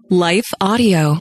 Life Audio.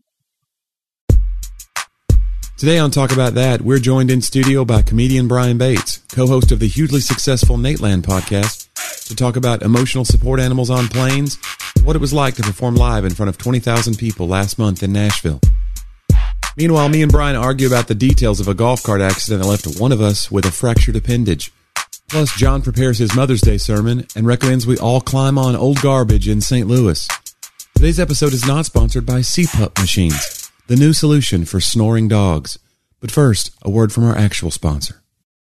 Today on Talk About That, we're joined in studio by comedian Brian Bates, co-host of the hugely successful Nateland podcast, to talk about emotional support animals on planes and what it was like to perform live in front of 20,000 people last month in Nashville. Meanwhile, me and Brian argue about the details of a golf cart accident that left one of us with a fractured appendage. Plus, John prepares his Mother's Day sermon and recommends we all climb on old garbage in St. Louis. Today's episode is not sponsored by CPAP machines, the new solution for snoring dogs. But first, a word from our actual sponsor.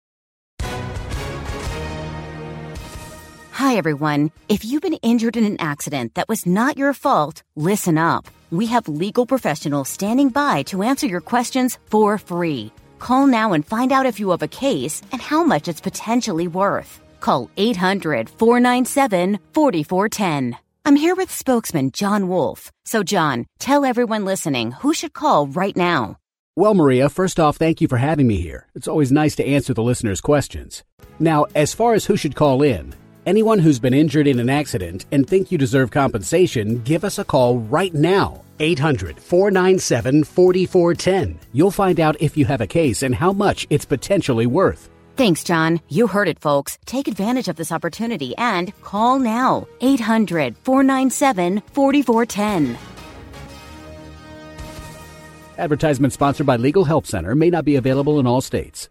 Hi, everyone. If you've been injured in an accident that was not your fault, listen up. We have legal professionals standing by to answer your questions for free. Call now and find out if you have a case and how much it's potentially worth. Call 800-497-4410. I'm here with spokesman John Wolf. So, John, tell everyone listening who should call right now. Well, Maria, first off, thank you for having me here. It's always nice to answer the listeners' questions. Now, as far as who should call in, anyone who's been injured in an accident and think you deserve compensation, give us a call right now. 800-497-4410. You'll find out if you have a case and how much it's potentially worth. Thanks, John. You heard it, folks. Take advantage of this opportunity and call now. 800-497-4410. Advertisement sponsored by Legal Help Center. May not be available in all states.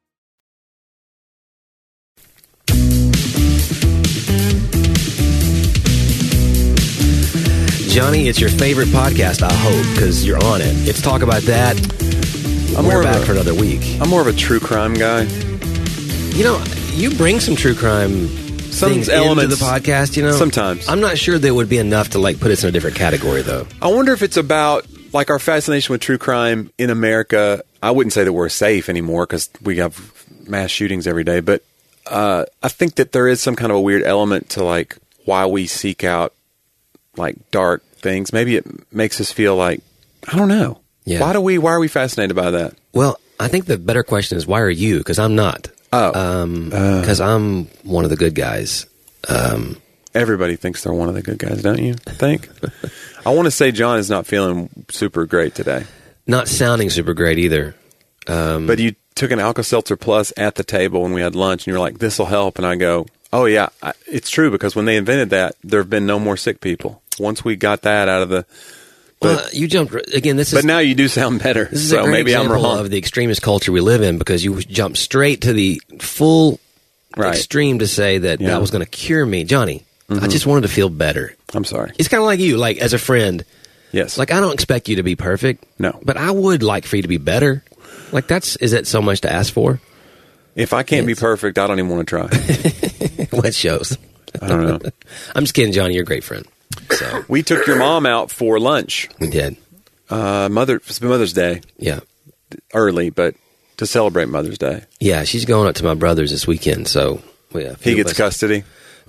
Johnny, it's your favorite podcast, I hope, because you're on it. It's Talk About That. We're back for another week. I'm more of a true crime guy. You know, you bring some true crime things into the podcast, you know? Sometimes. I'm not sure that would be enough to, put us in a different category, though. I wonder if it's about, our fascination with true crime in America. I wouldn't say that we're safe anymore because we have mass shootings every day, but I think that there is some kind of a weird element to, why we seek out, dark things. Maybe it makes us feel I don't know. Yeah. Why are we fascinated by that? Well, I think the better question is, why are you? Because I'm not. Because I'm one of the good guys. Everybody thinks they're one of the good guys, don't you think? I want to say John is not feeling super great today. Not sounding super great either. But you took an Alka-Seltzer Plus at the table when we had lunch, and you were like, this will help. And I go, oh, yeah, it's true, because when they invented that, there have been no more sick people. Once we got that out of the... you jumped again. But now you do sound better. This is so a great maybe example I'm wrong. of the extremist culture we live in, because you jumped straight to the full extreme to say that that was going to cure me, Johnny. I just wanted to feel better. I'm sorry. It's kind of like you, as a friend. Yes. I don't expect you to be perfect. No. But I would like for you to be better. Is that so much to ask for? If I can't be perfect, I don't even want to try. What shows? I don't know. I'm just kidding, Johnny. You're a great friend. So we took your mom out for lunch. We did. It's Mother's Day. Yeah. Early, but to celebrate Mother's Day. Yeah, she's going up to my brother's this weekend, so he gets custody.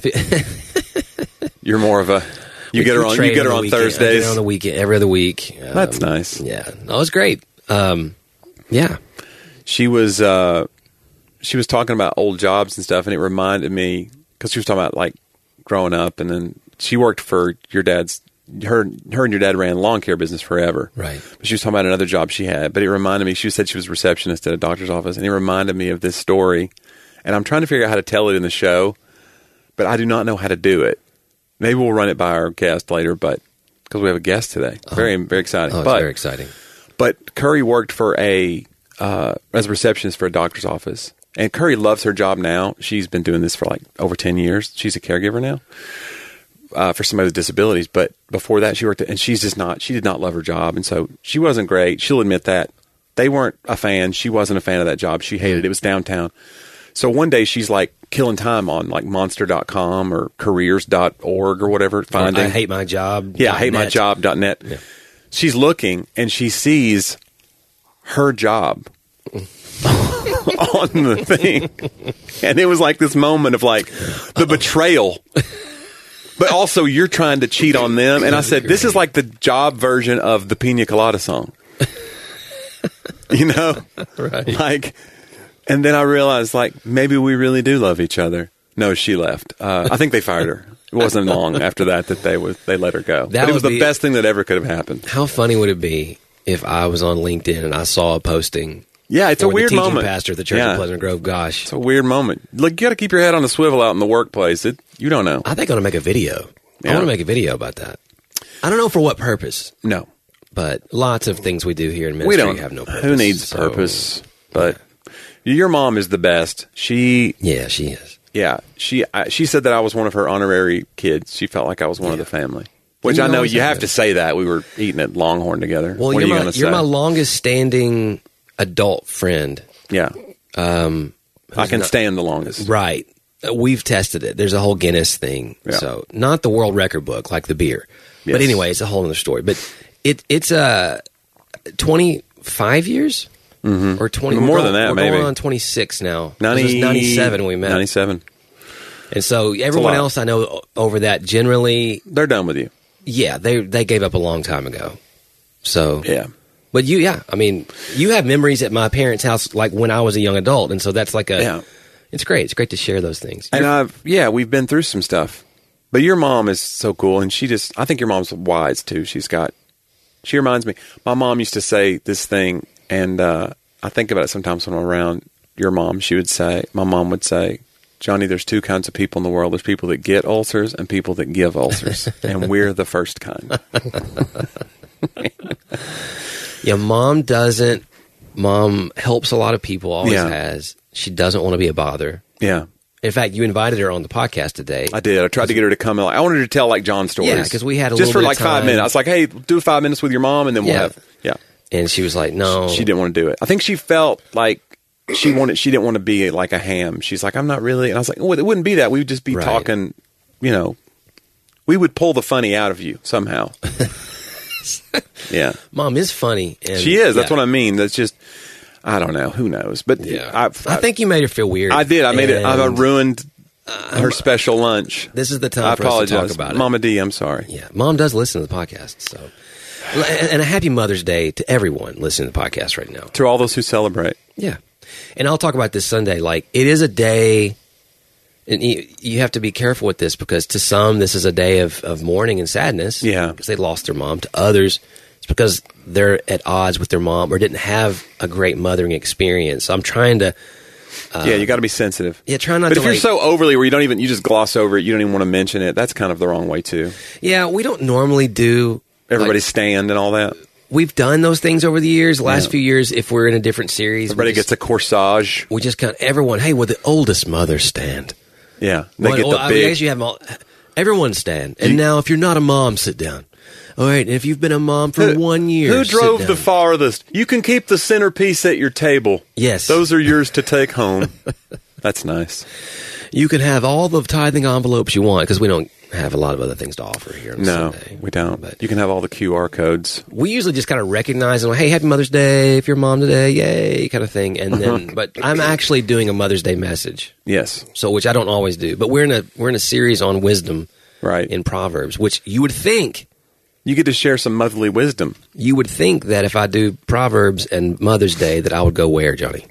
You're more of a you get her on Thursdays. I get her on the weekend, every other week. That's nice. Yeah, no, it's great. Yeah, she was talking about old jobs and stuff, and it reminded me because she was talking about growing up, and then she worked for your dad's. Her and your dad ran a lawn care business forever. Right. But she was talking about another job she had. But it reminded me, she said she was a receptionist at a doctor's office, and it reminded me of this story. And I'm trying to figure out how to tell it in the show, but I do not know how to do it. Maybe we'll run it by our guest later, but because we have a guest today. Very, very exciting. Oh, it's very exciting. But Curry worked for as a receptionist for a doctor's office. And Curry loves her job now. She's been doing this for over 10 years. She's a caregiver now. For somebody with disabilities, but before that she worked and she did not love her job, and so she wasn't great. She'll admit that. They weren't a fan. She wasn't a fan of that job. She hated it. It was downtown. So one day she's killing time on monster.com or careers.org or whatever. Finding I hate my job. Yeah, I hate my job.net. Yeah. She's looking and she sees her job on the thing. And it was this moment of the betrayal. But also, you're trying to cheat on them. And I said, this is the job version of the Pina Colada song. Right. And then I realized, maybe we really do love each other. No, she left. I think they fired her. It wasn't long after that they let her go. But it was the best thing that ever could have happened. How funny would it be if I was on LinkedIn and I saw a posting? Yeah, it's a weird the teaching moment. Pastor at the Church of Pleasant Grove. Gosh, it's a weird moment. Look, you got to keep your head on the swivel out in the workplace. You don't know. I think I'm gonna make a video. I want to make a video about that. I don't know for what purpose. No, but lots of things we do here in ministry have no purpose. Who needs purpose? But your mom is the best. She is. Yeah, she said that I was one of her honorary kids. She felt like I was one of the family. Which I know you have to say that. We were eating at Longhorn together. Well, you're my longest standing adult friend. Yeah. I can stand the longest. Right. We've tested it. There's a whole Guinness thing. Yeah. So not the world record book like the beer. Yes. But anyway, it's a whole other story. But it's 25 years? Mm-hmm. Or 20 more than that, maybe. We're going on 26 now. 97 when we met. 97. And so everyone else I know over that generally... They're done with you. Yeah, they gave up a long time ago. So... Yeah. But you have memories at my parents' house like when I was a young adult. And so that's like it's great. It's great to share those things. And we've been through some stuff. But your mom is so cool. And I think your mom's wise too. She reminds me, my mom used to say this thing, and I think about it sometimes when I'm around your mom. My mom would say, Johnny, there's two kinds of people in the world. There's people that get ulcers and people that give ulcers. And we're the first kind. Yeah, Mom helps a lot of people, always has. She doesn't want to be a bother. Yeah. In fact, you invited her on the podcast today. I did. I tried to get her to come. I wanted her to tell like John stories. Yeah, because we had a just little for bit like 5 minutes. I was like, hey, do 5 minutes with your mom, and then we'll have. Yeah. And she was like, no. She didn't want to do it. I think she felt like she didn't want to be like a ham. She's like, I'm not really. And I was like, well, it wouldn't be that. We would just be talking, we would pull the funny out of you somehow. Yeah. Mom is funny. And she is. That's what I mean. That's just, I don't know. Who knows? But I think you made her feel weird. I did. I ruined her special lunch. This is the time for us to talk about it. Mama D, I'm sorry. Yeah. Mom does listen to the podcast. So, and a happy Mother's Day to everyone listening to the podcast right now. To all those who celebrate. Yeah. And I'll talk about this Sunday. Like, it is a day, and you have to be careful with this because to some, this is a day of mourning and sadness. Yeah. Because they lost their mom. To others, it's because they're at odds with their mom or didn't have a great mothering experience. So I'm trying to... you got to be sensitive. Yeah, try not to. But if you're so overly where you just gloss over it, you don't even want to mention it, that's kind of the wrong way too. Yeah, we don't normally do... Everybody stand and all that. We've done those things over the years. The last few years, if we're in a different series... Everybody gets a corsage. We just everyone, hey, will the oldest mother stand? Yeah, they get the big... I guess you have everyone stand. And now, if you're not a mom, sit down. All right, and if you've been a mom for 1 year, who drove the farthest? You can keep the centerpiece at your table. Yes. Those are yours to take home. That's nice. You can have all the tithing envelopes you want, because we don't have a lot of other things to offer here on Sunday. We don't. But you can have all the QR codes. We usually just kind of recognize them, hey, happy Mother's Day if you're a mom today, yay, kind of thing. And then, but I'm actually doing a Mother's Day message. Yes. So, which I don't always do. But we're in a series on wisdom, right, in Proverbs, which you would think... You get to share some motherly wisdom. You would think that if I do Proverbs and Mother's Day that I would go where, Johnny?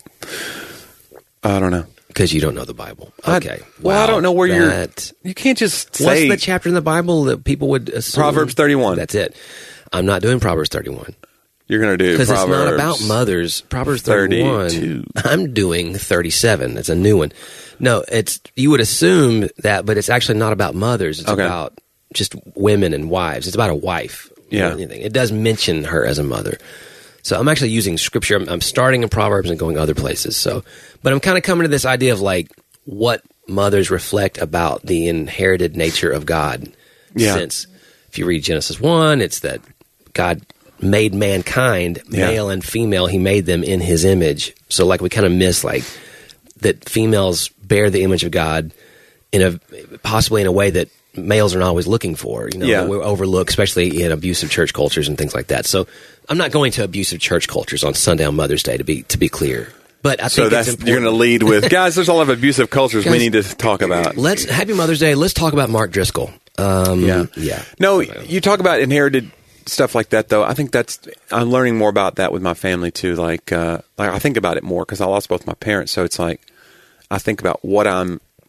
I don't know. Because you don't know the Bible. Okay. I don't know where you're... You can't just say... What's the chapter in the Bible that people would assume? Proverbs 31. That's it. I'm not doing Proverbs 31. You're going to do Proverbs... Because it's not about mothers. Proverbs 31. 32. I'm doing 37. It's a new one. No, you would assume that, but it's actually not about mothers. It's about just women and wives. It's about a wife. Yeah. It does mention her as a mother. So I'm actually using scripture. I'm starting in Proverbs and going other places. But I'm kind of coming to this idea of like what mothers reflect about the inherited nature of God. Yeah. Since if you read Genesis 1, it's that God made mankind, male and female. He made them in his image. So like we kind of miss like that females bear the image of God possibly in a way that males are not always looking for, that we're overlooked, especially in abusive church cultures and things like that. So I'm not going to abusive church cultures on Sunday on Mother's Day to be clear. But I think it's important. You're going to lead with, guys, there's a lot of abusive cultures we need to talk about. Happy Mother's Day. Let's talk about Mark Driscoll. No, you talk about inherited stuff like that, though. I think I'm learning more about that with my family, too. Like I think about it more because I lost both my parents. So it's like I think about what I'm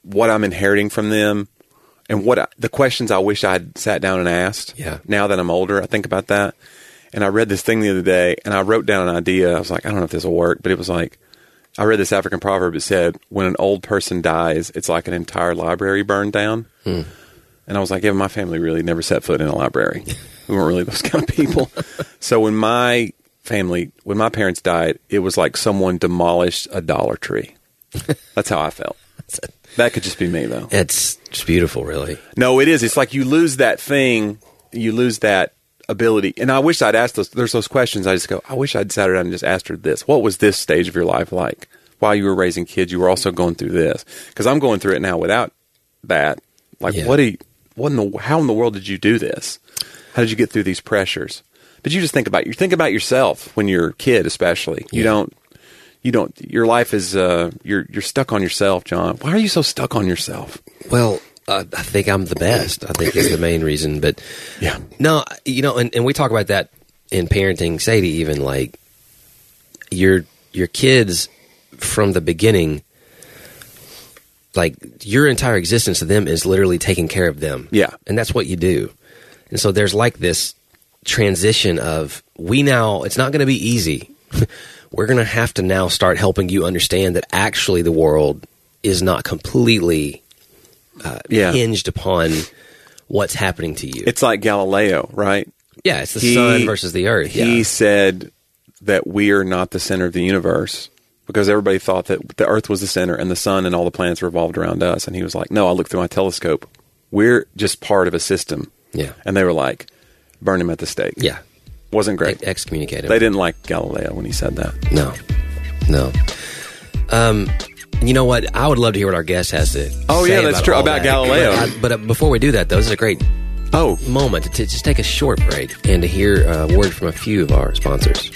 what I'm inheriting from them and the questions I wish I'd sat down and asked. Yeah. Now that I'm older, I think about that. And I read this thing the other day, and I wrote down an idea. I was like, I don't know if this will work, but it was like, I read this African proverb that said, when an old person dies, it's like an entire library burned down. And I was like, yeah, my family really never set foot in a library. We weren't really those kind of people. So when my parents died, it was like someone demolished a Dollar Tree. That's how I felt. That could just be me, though. It's just beautiful, really. No, it is. It's like you lose that thing. You lose that ability. And I wish I'd asked there's those questions. I just go, I wish I'd sat her down and just asked her this. What was this stage of your life like? While you were raising kids, you were also going through this. Because I'm going through it now without that. Like, how in the world did you do this? How did you get through these pressures? But you just think about yourself when you're a kid, especially. You don't, your life is, you're stuck on yourself, John. Why are you so stuck on yourself? Well, I think I'm the best. I think is the main reason. But yeah, no, and we talk about that in parenting. Sadie, even like your kids from the beginning, like your entire existence to them is literally taking care of them. Yeah, and that's what you do. And so there's like this transition of it's not going to be easy. We're going to have to now start helping you understand that actually the world is not completely hinged upon what's happening to you. It's like Galileo, right? Yeah, it's the sun versus the earth. He said that we are not the center of the universe because everybody thought that the earth was the center and the sun and all the planets revolved around us. And he was like, no, I looked through my telescope. We're just part of a system. Yeah. And they were like, burn him at the stake. Yeah. Wasn't great. Excommunicate him. They didn't like Galileo when he said that. No. You know what? I would love to hear what our guest has to say. Oh, yeah, that's true. About Galileo. But before we do that, though, this is a great moment to just take a short break and to hear a word from a few of our sponsors.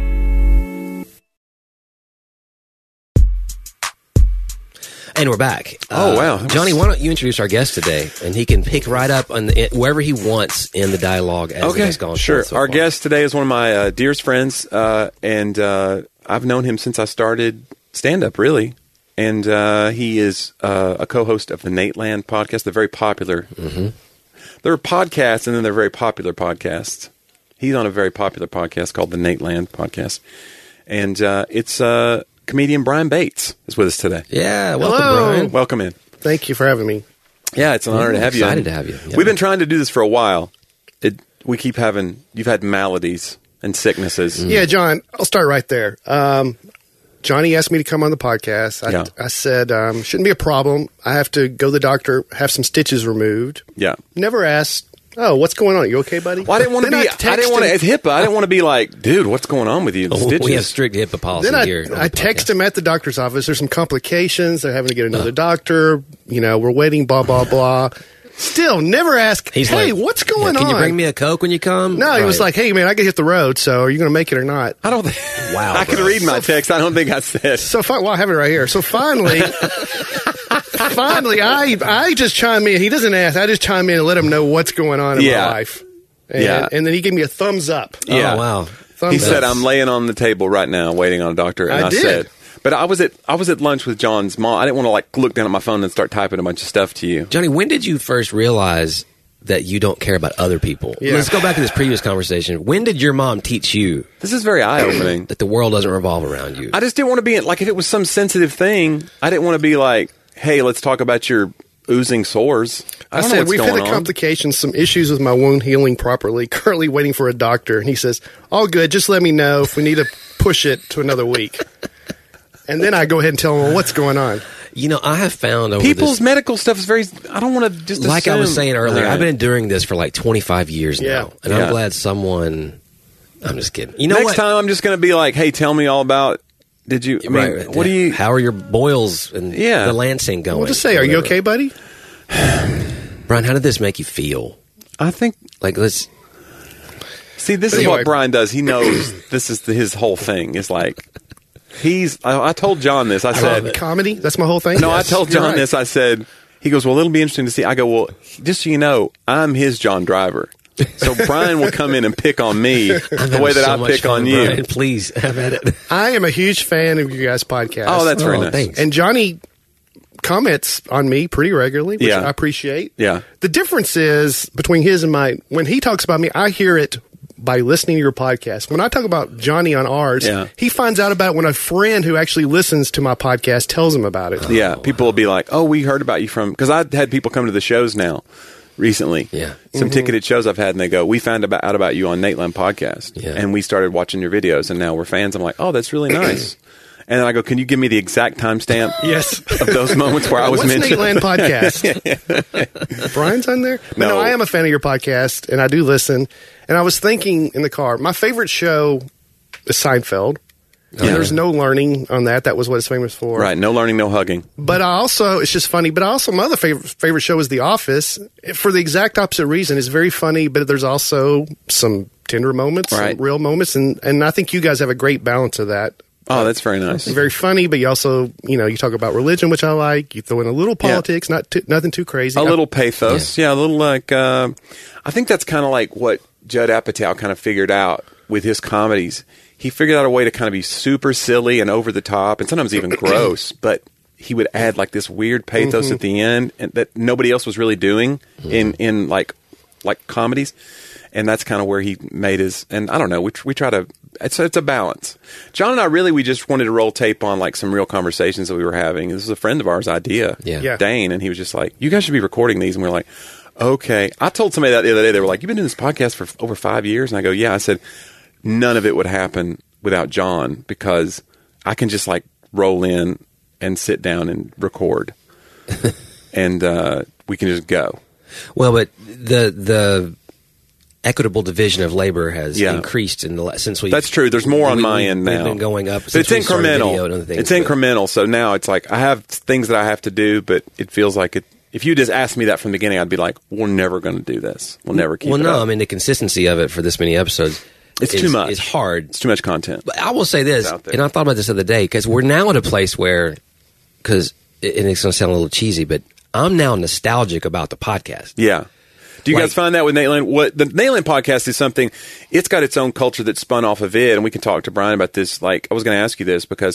And we're back. Oh, wow. Johnny, why don't you introduce our guest today? And he can pick right up on wherever he wants in the dialogue as it has gone. Sure. So our far. guest today is one of my dearest friends, and I've known him since I started stand-up, really. And he is a co-host of the Nateland podcast. They're very popular. Mm-hmm. There are podcasts, and then they're very popular podcasts. He's on a very popular podcast called the Nateland podcast. And it's comedian Brian Bates is with us today. Yeah, welcome, Hello. Brian. Welcome in. Thank you for having me. Yeah, it's an honor to have you. Excited to have you. Yeah. We've been trying to do this for a while. You've had maladies and sicknesses. Yeah, John, I'll start right there. Johnny asked me to come on the podcast. I said, shouldn't be a problem. I have to go to the doctor, have some stitches removed. Yeah. Never asked, what's going on? You okay, buddy? Well, I didn't want to be, it's HIPAA. I didn't want to be like, dude, what's going on with you? The stitches. We have strict HIPAA policy here. I text him at the doctor's office. There's some complications. They're having to get another doctor. We're waiting, blah, blah, blah. Still, never ask, what's going on? Can you bring me a Coke when you come? No, he was like, hey, man, I can hit the road, so are you going to make it or not? I don't think. Wow. I can read my text. I don't think I said. So, I have it right here. So, finally, I just chime in. He doesn't ask. I just chime in and let him know what's going on in my life. And then he gave me a thumbs up. Yeah. Oh, wow. He said, I'm laying on the table right now waiting on a doctor. And I said, but I was at lunch with John's mom. I didn't want to look down at my phone and start typing a bunch of stuff to you. Johnny, when did you first realize that you don't care about other people? Yeah. Let's go back to this previous conversation. When did your mom teach you This is very eye-opening. that the world doesn't revolve around you? I just didn't want to be like, if it was some sensitive thing, I didn't want to be like, hey, let's talk about your oozing sores. I said, we've had a complication, some issues with my wound healing properly, currently waiting for a doctor. And he says, all good, just let me know if we need to push it to another week. And then I go ahead and tell him, what's going on? I have found over people's medical stuff is very, I don't want to just like assume. I was saying earlier, I've been enduring this for like 25 years now. And I'm glad someone, I'm just kidding. Next time I'm just going to be like, hey, tell me all about, what do you, how are your boils and the Lansing going? We'll just say, are you okay, buddy? Brian, how did this make you feel? I think, let's see, this is what Brian does. He knows this is his whole thing. Is like, I told John this. I said, comedy? That's my whole thing? No, I told John this. I said, he goes, well, it'll be interesting to see. I go, well, just so you know, I'm his John Driver. So Brian will come in and pick on me the way that I pick on you. Brian, please, have at it. I am a huge fan of you guys' podcast. Oh, that's very nice. Thanks. And Johnny comments on me pretty regularly, which I appreciate. Yeah. The difference is between his and mine. When he talks about me, I hear it by listening to your podcast. When I talk about Johnny on ours, he finds out about it when a friend who actually listens to my podcast tells him about it. Yeah, people will be like, "Oh, we heard about you from," because I've had people come to the shows now recently. Yeah, some ticketed shows I've had, and they go, "We found out about you on Nateland podcast, and we started watching your videos, and now we're fans." I'm like, "Oh, that's really nice." And then I go, "Can you give me the exact timestamp?" Yes, of those moments where I was mentioned. What's Nateland podcast? Brian's on there. No, I am a fan of your podcast, and I do listen. And I was thinking in the car, my favorite show is Seinfeld. And there's no learning on that. That was what it's famous for. Right, no learning, no hugging. But I also, it's just funny, but also my other favorite show is The Office. For the exact opposite reason. It's very funny, but there's also some tender moments, some real moments. And I think you guys have a great balance of that. Oh, that's very nice. Very funny, but you also, you talk about religion, which I like. You throw in a little politics, nothing too crazy. A little pathos. Yeah, a little like, I think that's kind of like what Judd Apatow kind of figured out with his comedies. He figured out a way to kind of be super silly and over the top and sometimes even gross, but he would add like this weird pathos at the end and that nobody else was really doing in like comedies. And that's kind of where he made his, and I don't know, we try to, it's a balance. John and I we just wanted to roll tape on like some real conversations that we were having. This was a friend of ours' idea, Dane, and he was just like, "You guys should be recording these." And we're like, "Okay." I told somebody that the other day, they were like, "You've been doing this podcast for over 5 years?" And I go, "Yeah." I said, "None of it would happen without John because I can just like roll in and sit down and record and we can just go." Well, but the equitable division of labor has increased since we. That's true. There's more on my end now. We've been going up. But it's incremental. It's incremental. So now it's like I have things that I have to do, but it feels like it. If you just asked me that from the beginning, I'd be like, "We're never going to do this. We'll never keep it up." Well, no, I mean the consistency of it for this many episodes. It's too much. It's hard. It's too much content. But I will say this, and I thought about this the other day because we're now at a place where, and it's going to sound a little cheesy, but I'm now nostalgic about the podcast. Yeah. Do you guys find that with Nateland? What the Nateland podcast is something, it's got its own culture that's spun off of it, and we can talk to Brian about this. Like, I was going to ask you this because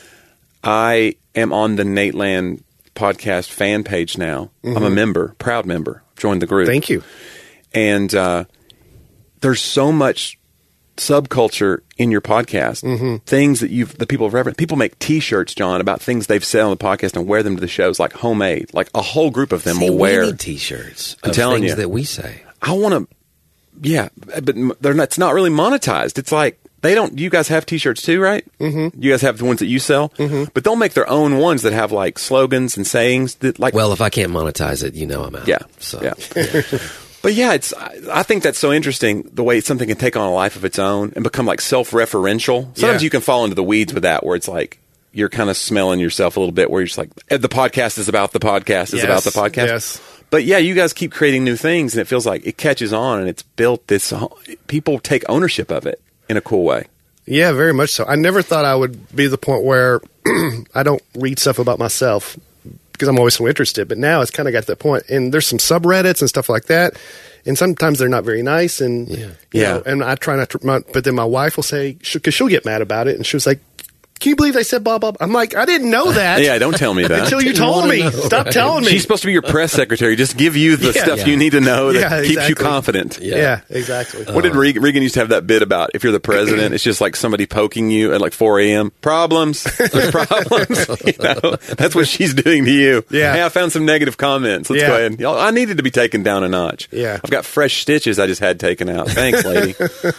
I am on the Nateland podcast fan page now. I'm a member, proud member, joined the group. Thank you. And there's so much subculture in your podcast, things that people have referenced. People make T-shirts, John, about things they've said on the podcast and wear them to the shows, like homemade. Like a whole group of them will wear. We need T-shirts. I'm telling things you that we say. I want to, but it's not really monetized. It's like you guys have T-shirts too, right? Mm-hmm. You guys have the ones that you sell, but they'll make their own ones that have like slogans and sayings that like. Well, if I can't monetize it, I'm out. Yeah. So. Yeah. But yeah, I think that's so interesting, the way something can take on a life of its own and become like self-referential. Sometimes you can fall into the weeds with that, where it's like you're kind of smelling yourself a little bit, where you're just like, the podcast is about the podcast is about the podcast. Yes. But yeah, you guys keep creating new things, and it feels like it catches on, and it's built this. People take ownership of it in a cool way. Yeah, very much so. I never thought I would be the point where I don't read stuff about myself, because I'm always so interested. But now it's kind of got to that point. And there's some subreddits and stuff like that. And sometimes they're not very nice. And, you know, and I try not to, but then my wife will say, because she'll get mad about it. And she was like, "Can you believe they said blah, blah, blah?" I'm like, I didn't know that. Yeah, don't tell me that. Until you told me. Stop telling me. She's supposed to be your press secretary. Just give you the stuff you need to know that keeps you confident. Yeah, exactly. What did Reagan used to have that bit about? If you're the president, it's just like somebody poking you at like 4 a.m. Problems. There's problems. That's what she's doing to you. Yeah. Hey, I found some negative comments. Let's go ahead. I needed to be taken down a notch. Yeah. I've got fresh stitches I just had taken out. Thanks, lady.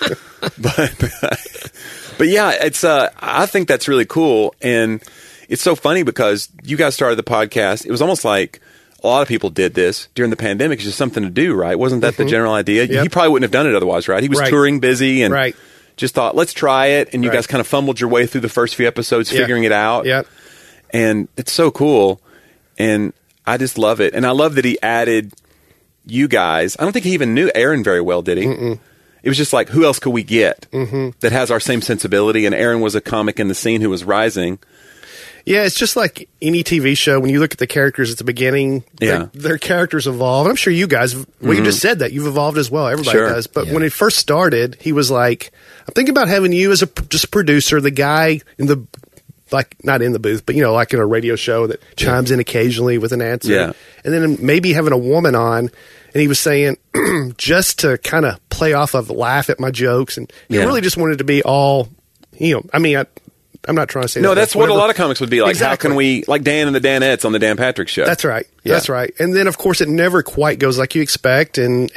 But yeah, it's I think that's really cool, and it's so funny because you guys started the podcast. It was almost like a lot of people did this during the pandemic. It's just something to do, right? Wasn't that the general idea? Yep. He probably wouldn't have done it otherwise, right? He was touring busy and just thought, let's try it. And you guys kind of fumbled your way through the first few episodes figuring it out. Yep. And it's so cool, and I just love it. And I love that he added you guys. I don't think he even knew Aaron very well, did he? Mm-mm. It was just like, who else could we get that has our same sensibility? And Aaron was a comic in the scene who was rising. Yeah, it's just like any TV show. When you look at the characters at the beginning, their characters evolve. And I'm sure you guys, you just said that. You've evolved as well. Everybody does. But when it first started, he was like, I'm thinking about having you as just a producer, the guy in the like not in the booth, but like in a radio show that chimes in occasionally with an answer. Yeah. And then maybe having a woman on, and he was saying just to kind of play off of laugh at my jokes, and he really just wanted to be all, I mean, I'm not trying to say no, that. that's what a lot of comics would be like. Exactly. How can we, like Dan and the Danettes on the Dan Patrick Show? That's right. Yeah. That's right. And then, of course, it never quite goes like you expect. And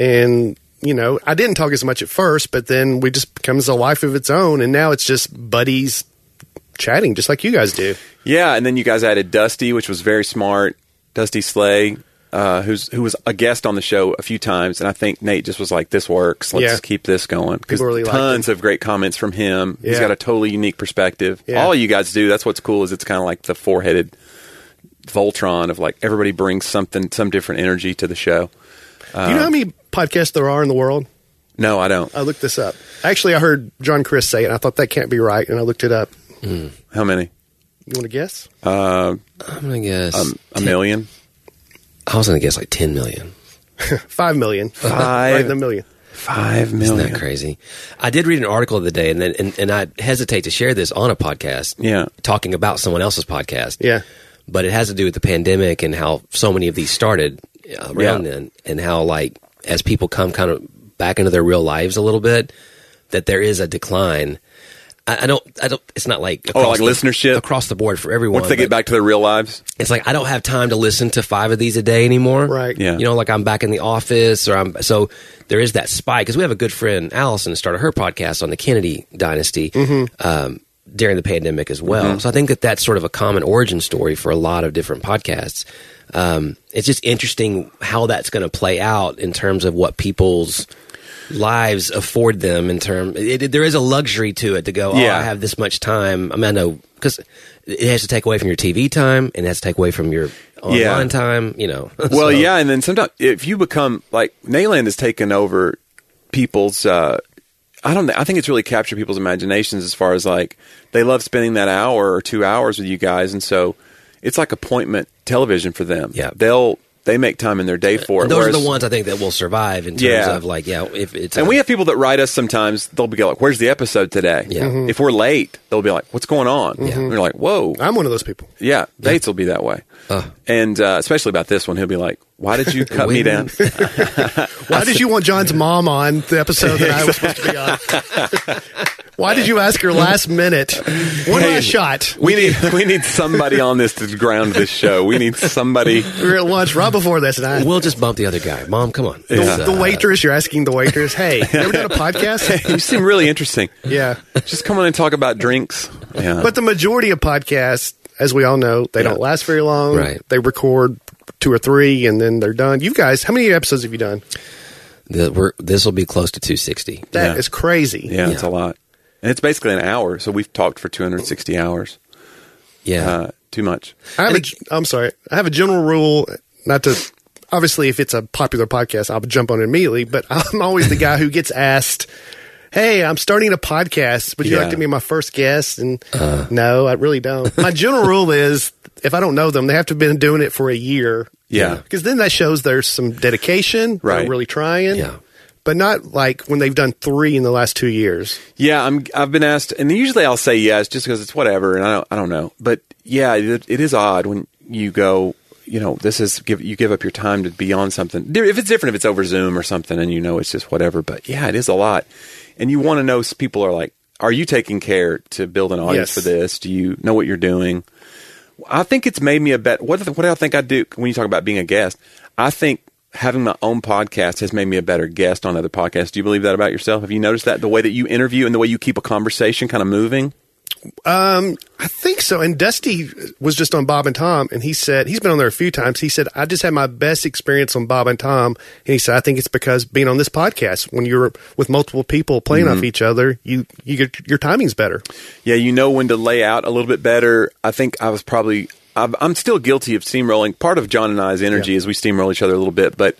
I didn't talk as much at first, but then we just becomes a life of its own. And now it's just buddies chatting, just like you guys do. Yeah, and then you guys added Dusty, which was very smart. Dusty Slay, who was a guest on the show a few times, and I think Nate just was like, "This works. Let's keep this going." Because really tons of great comments from him. Yeah. He's got a totally unique perspective. Yeah. All you guys do. That's what's cool. Is it's kind of like the four-headed Voltron of like everybody brings some different energy to the show. Do you know how many podcasts there are in the world? No, I don't. I looked this up. Actually, I heard John Chris say it, and I thought that can't be right, and I looked it up. How many? You want to guess? I'm going to guess A million. I was going to guess like 10 million. 5 million. Five. Right in the million. 5 million. Isn't that crazy? I did read an article of the day, and I hesitate to share this on a podcast. Yeah. Talking about someone else's podcast. Yeah. But it has to do with the pandemic and how so many of these started around then, and how like as people come kind of back into their real lives a little bit, that there is a decline. I don't. It's not like listenership across the board for everyone. Once they get back to their real lives, it's like I don't have time to listen to 5 of these a day anymore. Right. Yeah. Like I'm back in the office, so there is that spike because we have a good friend Allison started her podcast on the Kennedy dynasty during the pandemic as well. So I think that's sort of a common origin story for a lot of different podcasts. It's just interesting how that's going to play out in terms of what people's lives afford them there is a luxury to it to go, I have this much time. I mean, I know because it has to take away from your TV time and it has to take away from your online time, Well, yeah. And then sometimes if you become like Nayland has taken over people's, I think it's really captured people's imaginations as far as like, they love spending that hour or 2 hours with you guys. And so it's like appointment television for them. Yeah. They make time in their day for it. And those are the ones I think that will survive in terms of like, if it's. And we have people that write us sometimes, they'll be like, where's the episode today? Yeah. If we're late, they'll be like, what's going on? Yeah. And we're like, whoa. I'm one of those people. Yeah. Bates will be that way. And especially about this one, he'll be like, why did you cut me down? Why did you want John's mom on the episode that I was supposed to be on? Why did you ask her last minute? One last shot. We need somebody on this to ground this show. We need somebody. We were at lunch right before this, and We'll just bump the other guy. Mom, come on. the waitress, you're asking the waitress, hey, you ever done a podcast? You seem really interesting. Yeah. Just come on and talk about drinks. Yeah. But the majority of podcasts, as we all know, they don't last very long. Right. They record 2 or 3, and then they're done. You guys, how many episodes have you done? This will be close to 260. That is crazy. Yeah, it's a lot. And it's basically an hour, so we've talked for 260 hours. Yeah. Too much. I'm sorry. I have a general rule, not to, obviously, if it's a popular podcast, I'll jump on it immediately, but I'm always the guy who gets asked, hey, I'm starting a podcast. Would you like to be my first guest? And no, I really don't. My general rule is if I don't know them, they have to have been doing it for a year. Yeah. Because then that shows there's some dedication. Right. They're really trying. Yeah. But not like when they've done 3 in the last 2 years. Yeah, I've been asked, and usually I'll say yes just because it's whatever, and I don't know. But yeah, it is odd when you go, you give up your time to be on something. If it's different, if it's over Zoom or something, and it's just whatever. But yeah, it is a lot, and you want to know. People are like, are you taking care to build an audience for this? Do you know what you're doing? I think it's made me a bet. What do I think I do when you talk about being a guest? I think having my own podcast has made me a better guest on other podcasts. Do you believe that about yourself? Have you noticed that the way that you interview and the way you keep a conversation kind of moving? I think so. And Dusty was just on Bob and Tom, and he said, he's been on there a few times. He said, I just had my best experience on Bob and Tom. And he said, I think it's because being on this podcast, when you're with multiple people playing off each other, you get, your timing's better. Yeah, you know when to lay out a little bit better. I think I'm still guilty of steamrolling. Part of John and I's energy is we steamroll each other a little bit, but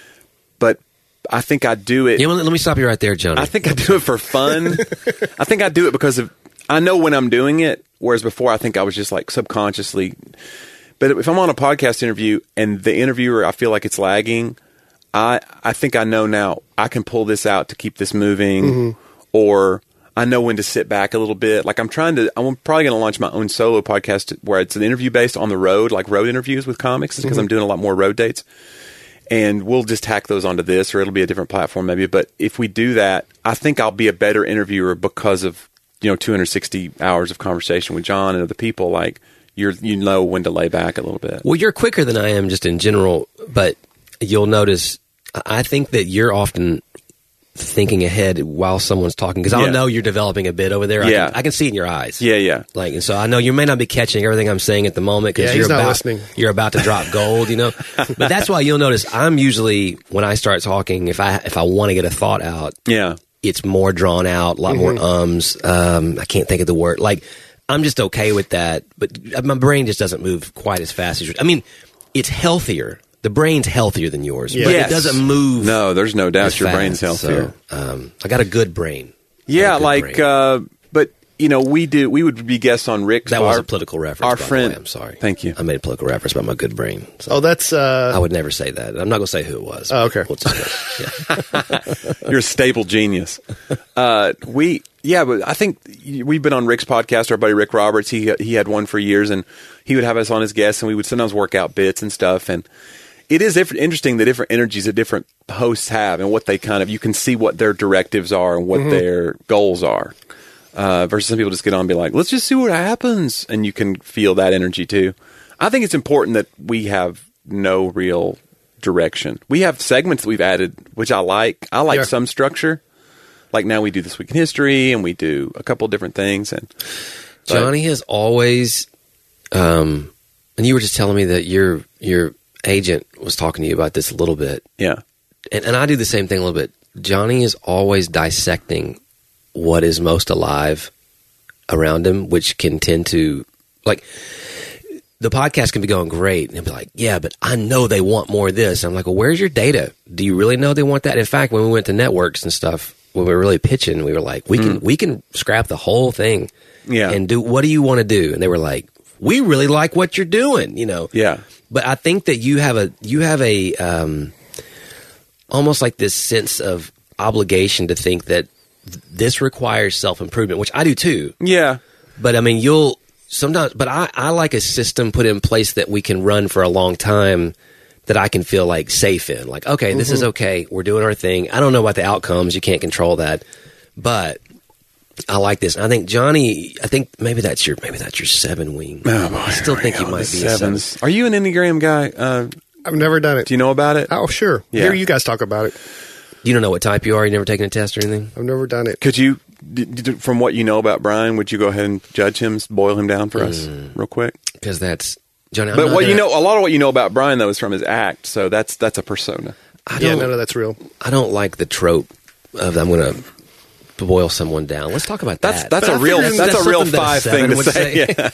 I think I do it. Yeah, let me stop you right there, Johnny. I think I do it for fun. I think I do it because I know when I'm doing it, whereas before I think I was just like subconsciously. But if I'm on a podcast interview and the interviewer, I feel like it's lagging, I think I know now I can pull this out to keep this moving, or I know when to sit back a little bit. Like I'm probably going to launch my own solo podcast where it's an interview based on the road, like road interviews with comics, because I'm doing a lot more road dates. And we'll just tack those onto this, or it'll be a different platform maybe. But if we do that, I think I'll be a better interviewer because of, 260 hours of conversation with John and other people. Like you know when to lay back a little bit. Well, you're quicker than I am just in general, but you'll notice, I think that you're often thinking ahead while someone's talking, because I'll know you're developing a bit over there. Yeah. I can see it in your eyes. Yeah. Like, and so I know you may not be catching everything I'm saying at the moment because he's not listening. You're about to drop gold, But that's why you'll notice I'm usually, when I start talking, if I want to get a thought out, it's more drawn out, a lot more ums. I can't think of the word. Like, I'm just okay with that, but my brain just doesn't move quite as fast as yours. I mean, it's healthier. The brain's healthier than yours, but it doesn't move. No, there's no doubt your fast. brain's healthier. So, I got a good brain. Yeah, like, brain. But we would be guests on Rick's. That was a political reference. Our by friend, the way. I'm sorry. Thank you. I made a political reference about my good brain. So that's. I would never say that. I'm not going to say who it was. Oh, okay. We'll just You're a stable genius. But I think we've been on Rick's podcast. Our buddy Rick Roberts, he had one for years, and he would have us on as guests, and we would sometimes work out bits and stuff. And it is interesting the different energies that different hosts have, and what they you can see what their directives are and what their goals are. Versus some people just get on and be like, let's just see what happens. And you can feel that energy too. I think it's important that we have no real direction. We have segments that we've added, which I like. I like some structure. Like now we do This Week in History, and we do a couple of different things. And Johnny has always, and you were just telling me that your agent was talking to you about this a little bit. Yeah. And I do the same thing a little bit. Johnny is always dissecting what is most alive around him, which can tend to, like, the podcast can be going great and be like, yeah, but I know they want more of this. And I'm like, well, where's your data? Do you really know they want that? In fact, when we went to networks and stuff, when we were really pitching, we were like, we can scrap the whole thing and do, what do you want to do? And they were like, we really like what you're doing, Yeah. But I think that you have a almost like this sense of obligation to think that this requires self-improvement, which I do too. Yeah. But I mean, but I like a system put in place that we can run for a long time that I can feel like safe in. Like, okay, this is okay. We're doing our thing. I don't know about the outcomes. You can't control that. But I like this. I think Johnny, maybe that's your 7 wing. Oh, boy, I still think you might be a 7. Are you an Enneagram guy? I've never done it. Do you know about it? Oh, sure. Yeah. Hear you guys talk about it. You don't know what type you are? You never taken a test or anything? I've never done it. Could you, from what you know about Brian, would you go ahead and judge him, boil him down for us real quick? Because that's Johnny. But a lot of what you know about Brian though is from his act, so that's a persona. None of that's real. I don't like the trope of I'm going to boil someone down. Let's talk about that. That's a real 5 thing to say. Yeah.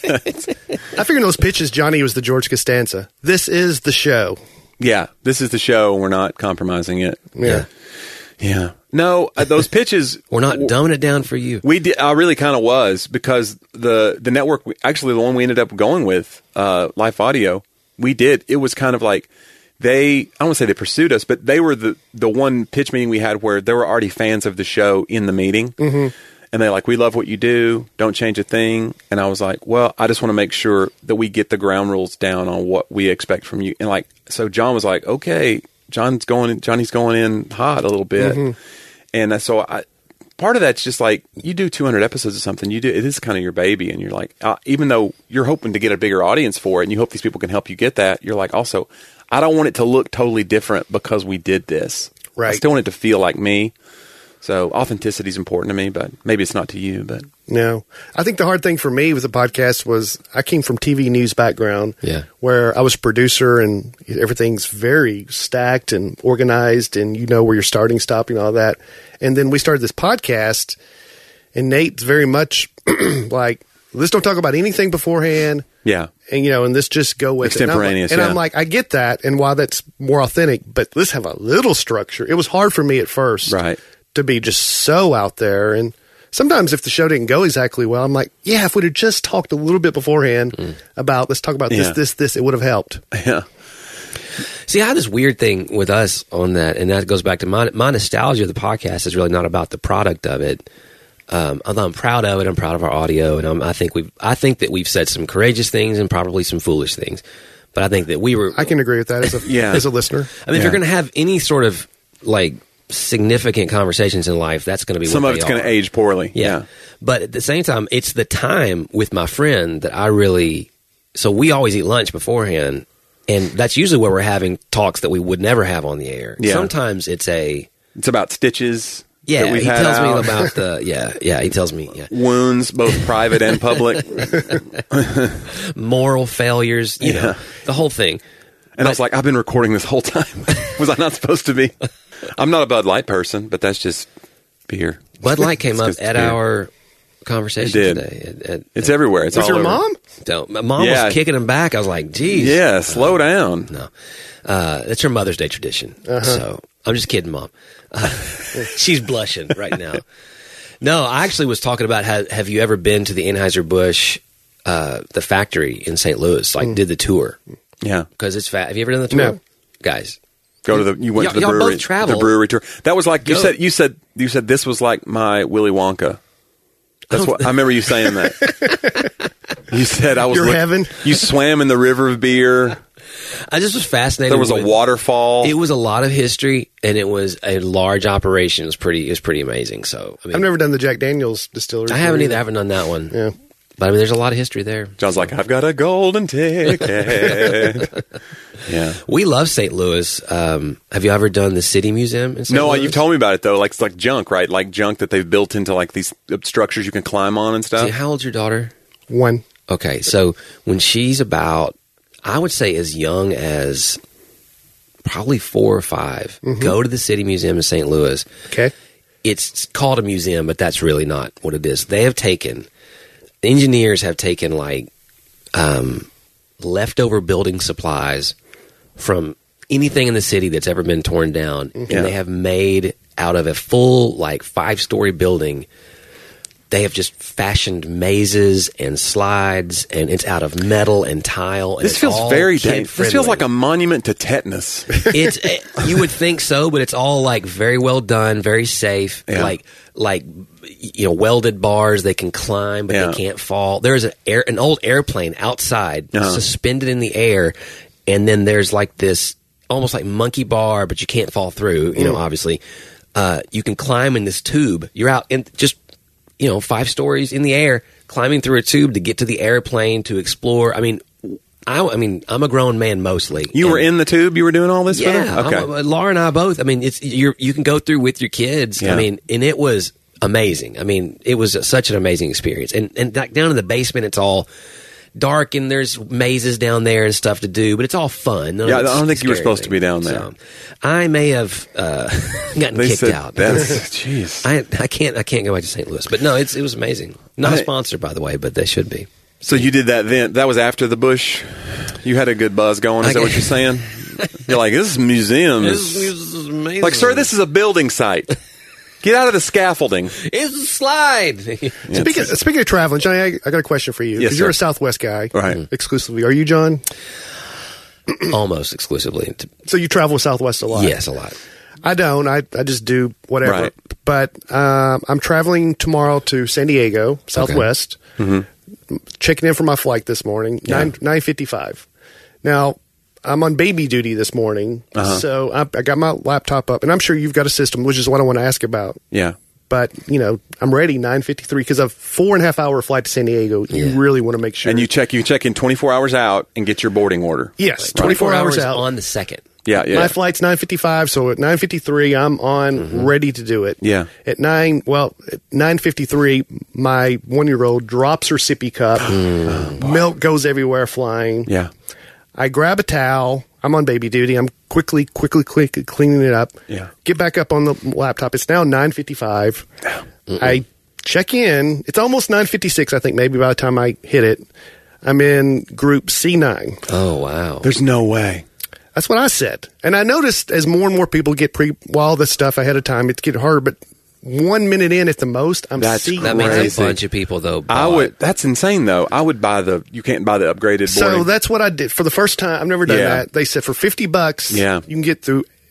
I figured in those pitches, Johnny was the George Costanza. This is the show. Yeah, this is the show. We're not compromising it. Yeah. No, those pitches. We're not dumbing it down for you. We did. I really kind of was, because the network, actually the one we ended up going with, Life Audio, we did. It was kind of like I don't want to say they pursued us, but they were the one pitch meeting we had where there were already fans of the show in the meeting. Mm-hmm. And they're like, we love what you do. Don't change a thing. And I was like, well, I just want to make sure that we get the ground rules down on what we expect from you. And so John was like, okay, Johnny's going in hot a little bit. Mm-hmm. And so part of that's just like, you do 200 episodes of something, it is kind of your baby. And you're like, even though you're hoping to get a bigger audience for it and you hope these people can help you get that, you're like, also, I don't want it to look totally different because we did this. Right. I still want it to feel like me. So authenticity is important to me, but maybe it's not to you. But no, I think the hard thing for me with the podcast was I came from TV news background, where I was a producer and everything's very stacked and organized, and you know where you're starting, stopping, all that. And then we started this podcast, and Nate's very much like, let's don't talk about anything beforehand. Yeah. And, and let's just go with extemporaneous. And I'm like, I get that, and while that's more authentic, but let's have a little structure. It was hard for me at first. Right. To be just so out there. And sometimes if the show didn't go exactly well, I'm like, yeah, if we'd have just talked a little bit beforehand about, let's talk about this, it would have helped. Yeah. See, I have this weird thing with us on that, and that goes back to my nostalgia of the podcast is really not about the product of it. Although I'm proud of it, I'm proud of our audio, and I think that we've said some courageous things and probably some foolish things. But I think that I can agree with that as a listener. I mean, if you're going to have any sort of like significant conversations in life, that's going to be some of it's going to age poorly. Yeah. But at the same time, it's the time with my friend that I really. So we always eat lunch beforehand, and that's usually where we're having talks that we would never have on the air. Yeah. Sometimes it's about stitches. Yeah, that we've he had tells out. me about he tells me wounds, both private and public, moral failures, you know, the whole thing. And I was like, I've been recording this whole time. Was I not supposed to be? I'm not a Bud Light person, but that's just beer. Bud Light came up at beer. our conversation It did. today. It's everywhere. It's Was all your over. mom? My mom was kicking him back. I was like, geez. Yeah, slow down. No. It's her Mother's Day tradition. So I'm just kidding, Mom. She's blushing right now. No, I actually was talking about have you ever been to the Anheuser-Busch, the factory in St. Louis, did the tour? Yeah. Because it's fat. Have you ever done the tour? No. Guys. You went to the y'all brewery. both travel. The brewery tour. That was like you said this was like my Willy Wonka. That's what I remember you saying that. You said I was Your heaven. You swam in the river of beer. I just was fascinated. There was a waterfall. It was a lot of history, and it was a large operation. It was pretty amazing. So I mean, I've never done the Jack Daniels distillery. I haven't either. I haven't done that one. Yeah. But I mean, there's a lot of history there. John's like, I've got a golden ticket. Yeah. We love St. Louis. Have you ever done the City Museum in St. No, Louis? you've told me about it though. Like it's like junk, right? Like junk that they've built into like these structures you can climb on and stuff. See, how old's your daughter? 1. Okay, so when she's about, I would say as young as probably 4 or 5, go to the City Museum in St. Louis. Okay. It's called a museum, but that's really not what it is. Engineers have taken leftover building supplies from anything in the city that's ever been torn down, and they have made out of a full 5-story building. They have just fashioned mazes and slides, and it's out of metal and tile. And This it's feels all very kid dangerous. This friendly. feels like a monument to tetanus. You would think so, but it's all very well done, very safe. Yeah. Welded bars they can climb, but Yeah. they can't fall. There's an old airplane outside, suspended in the air, and then there's this almost like monkey bar, but you can't fall through. Obviously, you can climb in this tube. You're out in just 5 stories in the air, climbing through a tube to get to the airplane to explore. I mean, I'm a grown man mostly. You were in the tube. You were doing all this. Yeah, with her? Okay. Laura and I both. I mean, you can go through with your kids. Yeah. I mean, and it was amazing. I mean, it was such an amazing experience. And down in the basement, it's all dark and there's mazes down there and stuff to do, but it's all fun. I don't think you were supposed to be down there. So, I may have gotten kicked out. Jeez. I can't go back to St. Louis, but no, it was amazing. Not a sponsor, by the way, but they should be. So you did that then. That was after the Bush. You had a good buzz going. Is that what you're saying? You're like, this is museum. This is amazing. Like, sir, this is a building site. Get out of the scaffolding. It's a slide. Speaking of traveling, Johnny, I got a question for you. Yes, You're sir. a Southwest guy, Right. Exclusively. Are you, John? Almost exclusively. So you travel with Southwest a lot? Yes, a lot. I don't. I just do whatever. Right. But I'm traveling tomorrow to San Diego, Southwest. Checking in for my flight this morning, 9:55. Now, I'm on baby duty this morning, so I got my laptop up, and I'm sure you've got a system, which is what I want to ask about. Yeah. But, I'm ready, 9:53, because a 4.5 hour flight to San Diego. You really want to make sure. And you check in 24 hours out and get your boarding order. Yes, 24 hours out. on the second. Yeah, yeah. My flight's 9:55, so at 9:53, I'm on, ready to do it. Yeah. At 9:53, my 1-year-old drops her sippy cup. Milk goes everywhere flying. Yeah. I grab a towel. I'm on baby duty. I'm quickly cleaning it up. Yeah. Get back up on the laptop. It's now 9:55. I check in. It's almost 9:56, I think, maybe by the time I hit it. I'm in group C9. Oh, wow. There's no way. That's what I said. And I noticed as more and more people get all this stuff ahead of time, it's getting harder. But 1 minute in at the most, I'm seeing That means Crazy. a bunch of people, though. That's insane, though. I would buy you can't buy the upgraded boarding. So that's what I did for the first time. I've never done Yeah. that. They said for $50, Yeah. you can get through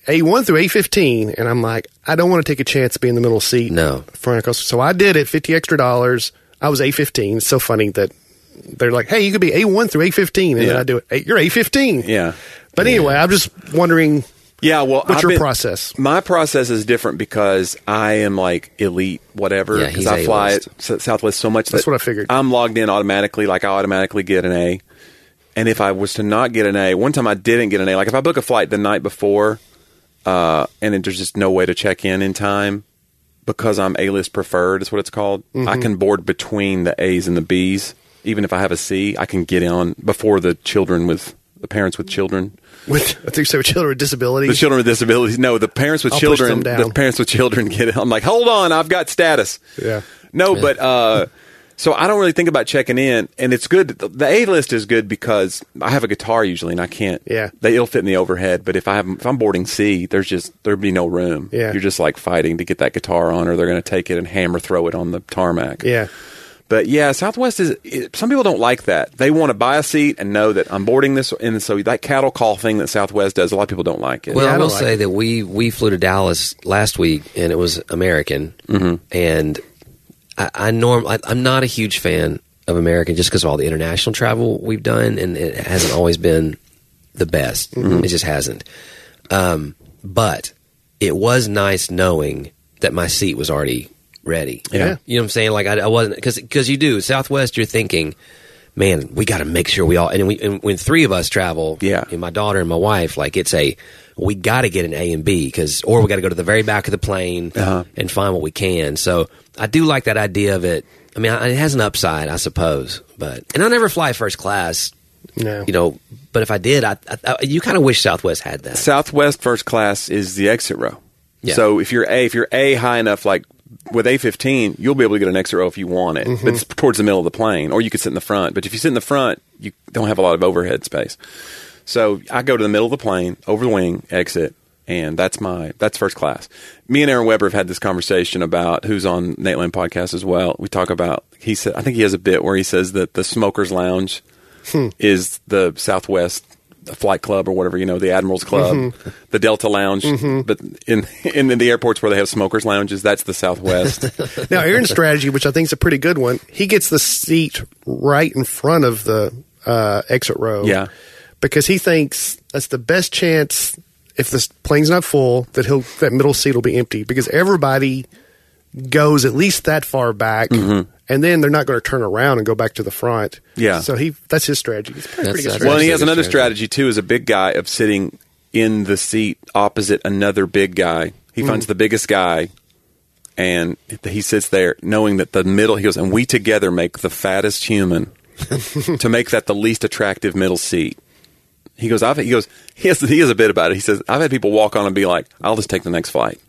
A1 through A15, and I'm like, I don't want to take a chance to be in the middle seat. No. So I did it, $50 extra. I was A15. It's so funny that they're like, hey, you could be A1 through A15, and then I do it. You're A15. Yeah. But anyway, I'm just wondering. Yeah, well, what's your process? My process is different because I am like elite, whatever. Yeah, because he's I fly at A-list. Southwest so much. That's what I figured. I'm logged in automatically. Like I automatically get an A. And if I was to not get an A, one time I didn't get an A. Like if I book a flight the night before, and then there's just no way to check in time because I'm A-list preferred, is what it's called. Mm-hmm. I can board between the A's and the B's. Even if I have a C, I can get on before the parents with children. I think so. Children with disabilities. The children with disabilities. No, the parents with I'll children. push them down. The parents with children get it. I'm like, hold on, I've got status. Yeah. No, but so I don't really think about checking in, and it's good. The A list is good because I have a guitar usually, and I can't. Yeah. It'll fit in the overhead, but if I'm boarding C, there'd be no room. Yeah. You're just like fighting to get that guitar on, or they're going to take it and hammer throw it on the tarmac. Yeah. But yeah, Southwest some people don't like that. They want to buy a seat and know that I'm boarding this. And so that cattle call thing that Southwest does, a lot of people don't like it. Well, Yeah, I I will don't like say it. that we flew to Dallas last week, and it was American. Mm-hmm. And I'm not a huge fan of American just because of all the international travel we've done, and it hasn't always been the best. Mm-hmm. It just hasn't. But it was nice knowing that my seat was already ready. Yeah. You know what I'm saying? Like I wasn't, because you do Southwest, you're thinking, man, we got to make sure we all, and when three of us travel, Yeah. and my daughter and my wife, like we got to get an A and B or we got to go to the very back of the plane and find what we can. So I do like that idea of it. I mean, it has an upside, I suppose, and I never fly first class, No. but if I did, you kind of wish Southwest had that. Southwest first class is the exit row. Yeah. So if you're A high enough, like with A15, you'll be able to get an exit row if you want it. Mm-hmm. But it's towards the middle of the plane, or you could sit in the front. But if you sit in the front, you don't have a lot of overhead space. So I go to the middle of the plane, over the wing, exit, and that's first class. Me and Aaron Weber have had this conversation about who's on Nateland podcast as well. We talk about, he said, I think he has a bit where he says that the Smokers Lounge is the Southwest Flight Club or whatever, the Admirals Club, the Delta Lounge. But in the airports where they have smokers lounges, that's the Southwest. Now, Aaron's strategy, which I think is a pretty good one, he gets the seat right in front of the exit row. Yeah. Because he thinks that's the best chance, if the plane's not full, that middle seat will be empty. Because everybody goes at least that far back, and then they're not going to turn around and go back to the front. Yeah. So that's his strategy. It's pretty good strategy. Well, and he has Absolutely another strategy. strategy, too, as a big guy of sitting in the seat opposite another big guy. He finds the biggest guy, and he sits there knowing that the middle, he goes, and we together make the fattest human to make that the least attractive middle seat. He goes, he has a bit about it. He says, I've had people walk on and be like, I'll just take the next flight.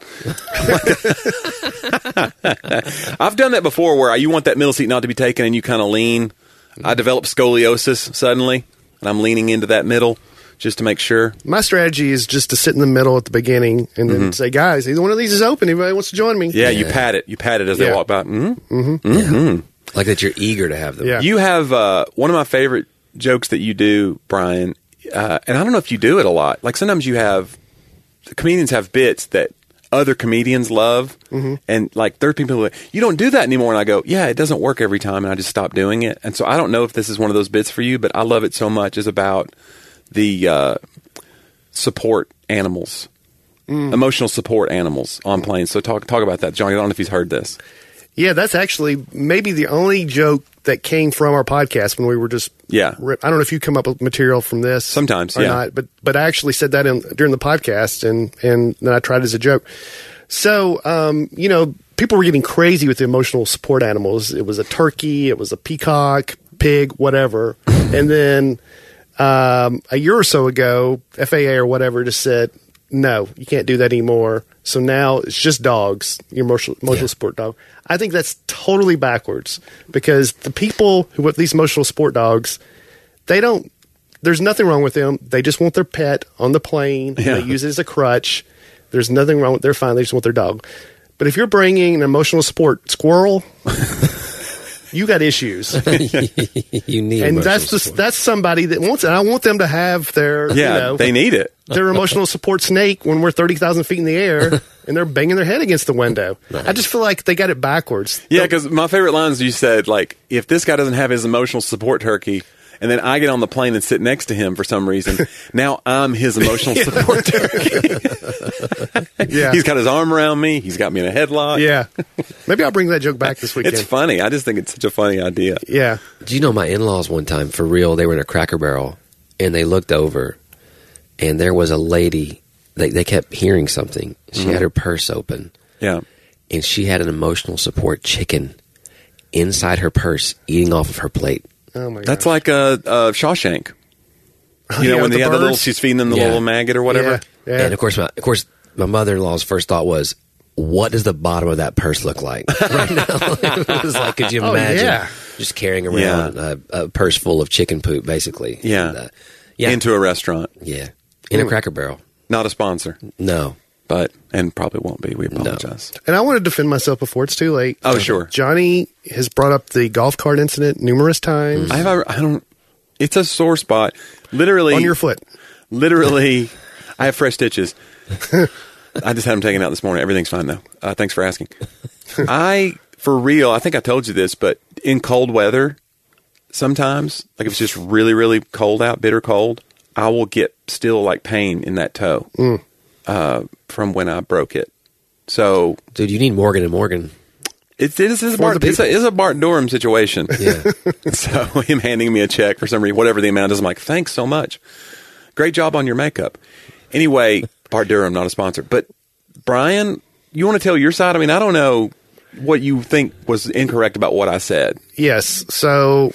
I've done that before where you want that middle seat not to be taken and you kind of lean. I develop scoliosis suddenly, and I'm leaning into that middle just to make sure. My strategy is just to sit in the middle at the beginning and then say, guys, either one of these is open. Anybody wants to join me? Yeah, you pat it. You pat it as they Yeah. walk by. Like that you're eager to have them. Yeah. You have one of my favorite jokes that you do, Brian, and I don't know if you do it a lot. Like sometimes comedians have bits that other comedians love, and like there are people who are like, you don't do that anymore. And I go, yeah, it doesn't work every time, and I just stopped doing it. And so I don't know if this is one of those bits for you, but I love it so much. It's about the support animals, emotional support animals on planes. So talk about that, John. I don't know if he's heard this. Yeah, that's actually maybe the only joke that came from our podcast when we were just I don't know if you come up with material from this Sometimes, or yeah. not, but I actually said that during the podcast and then I tried it as a joke. So people were getting crazy with the emotional support animals. It was a turkey, it was a peacock, pig, whatever, and then a year or so ago, FAA or whatever just said, no, you can't do that anymore. So now it's just dogs, your emotional support dog. I think that's totally backwards because the people who want these emotional support dogs, there's nothing wrong with them. They just want their pet on the plane. Yeah. They use it as a crutch. There's nothing wrong with they're fine. They just want their dog. But if you're bringing an emotional support squirrel, You got issues. You need And emotional support. that's somebody that wants it. I want them to have their, they need it. their emotional support snake when we're 30,000 feet in the air and they're banging their head against the window. Nice. I just feel like they got it backwards. Yeah, because my favorite lines you said, like, if this guy doesn't have his emotional support turkey, and then I get on the plane and sit next to him for some reason, now I'm his emotional support turkey. Yeah. He's got his arm around me. He's got me in a headlock. Yeah. Maybe I'll bring that joke back this weekend. It's funny. I just think it's such a funny idea. Yeah. Do you know my in-laws one time, for real, they were in a Cracker Barrel, and they looked over, and there was a lady, they kept hearing something. She had her purse open, Yeah. and she had an emotional support chicken inside her purse eating off of her plate. Oh, my God. That's like a Shawshank. You know, Yeah, when with the the other little, birds? she's feeding them the Yeah. little maggot or whatever. Yeah. Yeah. And of course, my mother-in-law's first thought was, what does the bottom of that purse look like right now? It was like, could you Oh, imagine yeah. just carrying around a purse full of chicken poop, basically? Yeah. And, yeah. Into a restaurant. Yeah. In a Cracker Barrel. Not a sponsor, No. and probably won't be. We apologize. And I want to defend myself before it's too late. Oh, sure. Johnny has brought up the golf cart incident numerous times I don't. It's a sore spot. Literally on your foot. Literally, I have fresh stitches. I just had them taken out this morning. Everything's fine though. Thanks for asking. For real, I think I told you this, but in cold weather, sometimes, like if it's just really, really cold out, bitter cold, I will get still like pain in that toe from when I broke it. So, Dude, you need Morgan & Morgan. It is a Bart Durham situation. Yeah. So him handing me a check for some reason, whatever the amount is, I'm like, thanks so much. Great job on your makeup. Anyway, Bart Durham, not a sponsor. But Brian, you want to tell your side? I mean, I don't know what you think was incorrect about what I said. Yes. So,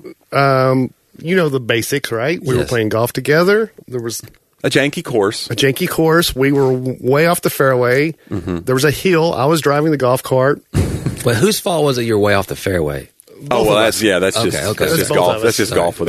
you know the basics, right? We were Yes. playing golf together. There was A janky course. a janky course. We were way off the fairway. There was a hill. I was driving the golf cart. But whose fault was it you're way off the fairway? Oh, well, that's Okay, just okay. that's just Both golf. of That's us. just golf with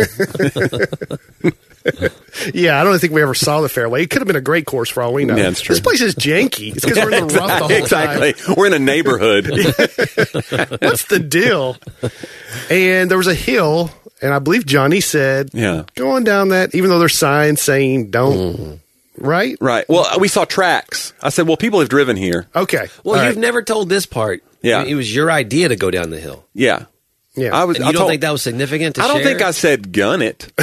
us. Yeah, I don't think we ever saw the fairway. It could have been a great course for all we know. Yeah, that's true. This place is janky. It's because we're in the rough the whole Exactly. time. We're in a neighborhood. What's the deal? And there was a hill, and I believe Johnny said, Yeah. going down that, even though there's signs saying don't, right? Right. Well, we saw tracks. I said, well, people have driven here. Okay. Well, All you've right. never told this part. Yeah. It was your idea to go down the hill. Yeah. Yeah. And you don't think that was significant to I don't share? think I said gun it,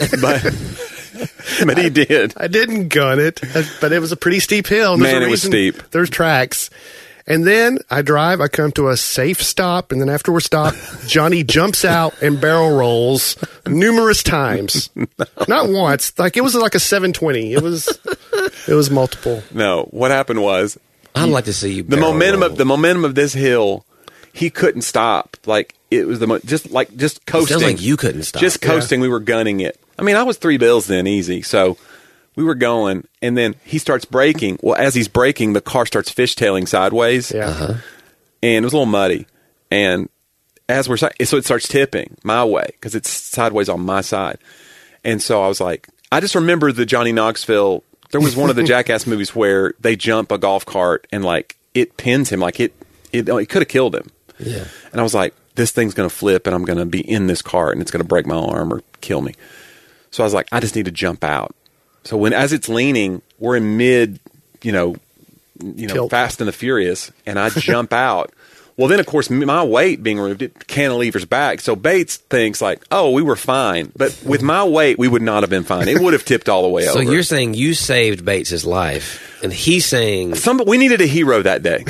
but he did. I didn't gun it, but it was a pretty steep hill. And there's Man, a it was reason steep. There's tracks. And then I drive, I come to a safe stop, and then after we're stopped, Johnny jumps out and barrel rolls numerous times. Not once. Like it was like a 720. It was multiple. No, what happened was I'd like to see you. the momentum of this hill. He couldn't stop. Like it was just coasting. Sounds like you couldn't stop. Just coasting. We were gunning it. I mean, I was $3 bills then, easy. So we were going, and then he starts braking. Well, as he's braking, the car starts fishtailing sideways. Yeah. And it was a little muddy. And as so it starts tipping my way because it's sideways on my side. And so I was like, I just remember the Johnny Knoxville. There was one of the Jackass movies where they jump a golf cart and like it pins him, like it could have killed him. Yeah. And I was like, this thing's going to flip and I'm going to be in this cart and it's going to break my arm or kill me. So I was like, I just need to jump out. So as it's leaning, we're in mid, Tilt. Fast and the Furious, and I jump out. Well, then, of course, my weight being removed, it cantilevers back. So Bates thinks like, oh, we were fine. But with my weight, we would not have been fine. It would have tipped all the way So over. you're saying you saved Bates' life, and he's saying We needed a hero that day.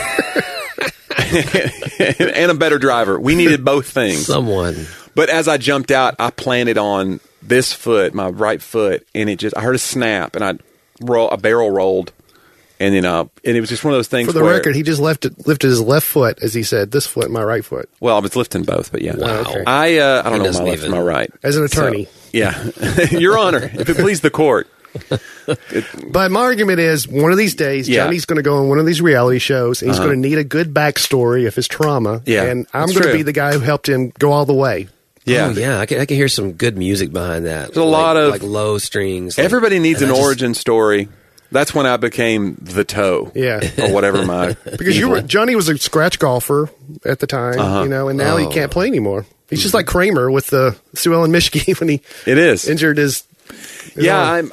And a better driver. We needed both things. someone. But as I jumped out, I planted on this foot, my right foot, and I heard a snap, and a barrel rolled, and then and it was just one of those things. For the where, record, he just lifted his left foot, as he said, this foot, my right foot. well, I was lifting both, but yeah, Wow. Okay. I don't know doesn't my left even- and my right. As an attorney. So, yeah, Your Honor, if it please the court. But my argument is, one of these days, Yeah. Johnny's going to go on one of these reality shows, and he's going to need a good backstory of his trauma. Yeah, and I'm that's going to true. be the guy who helped him go all the way. Yeah, Oh, yeah. I can hear some good music behind that. There's a lot of- like low strings. like- everybody needs and an I just- origin story. That's when I became the toe. Yeah. Or whatever my Because Johnny was a scratch golfer at the time, and now he can't play anymore. He's just like Kramer with the Sue Ellen Mischke when he injured his arm.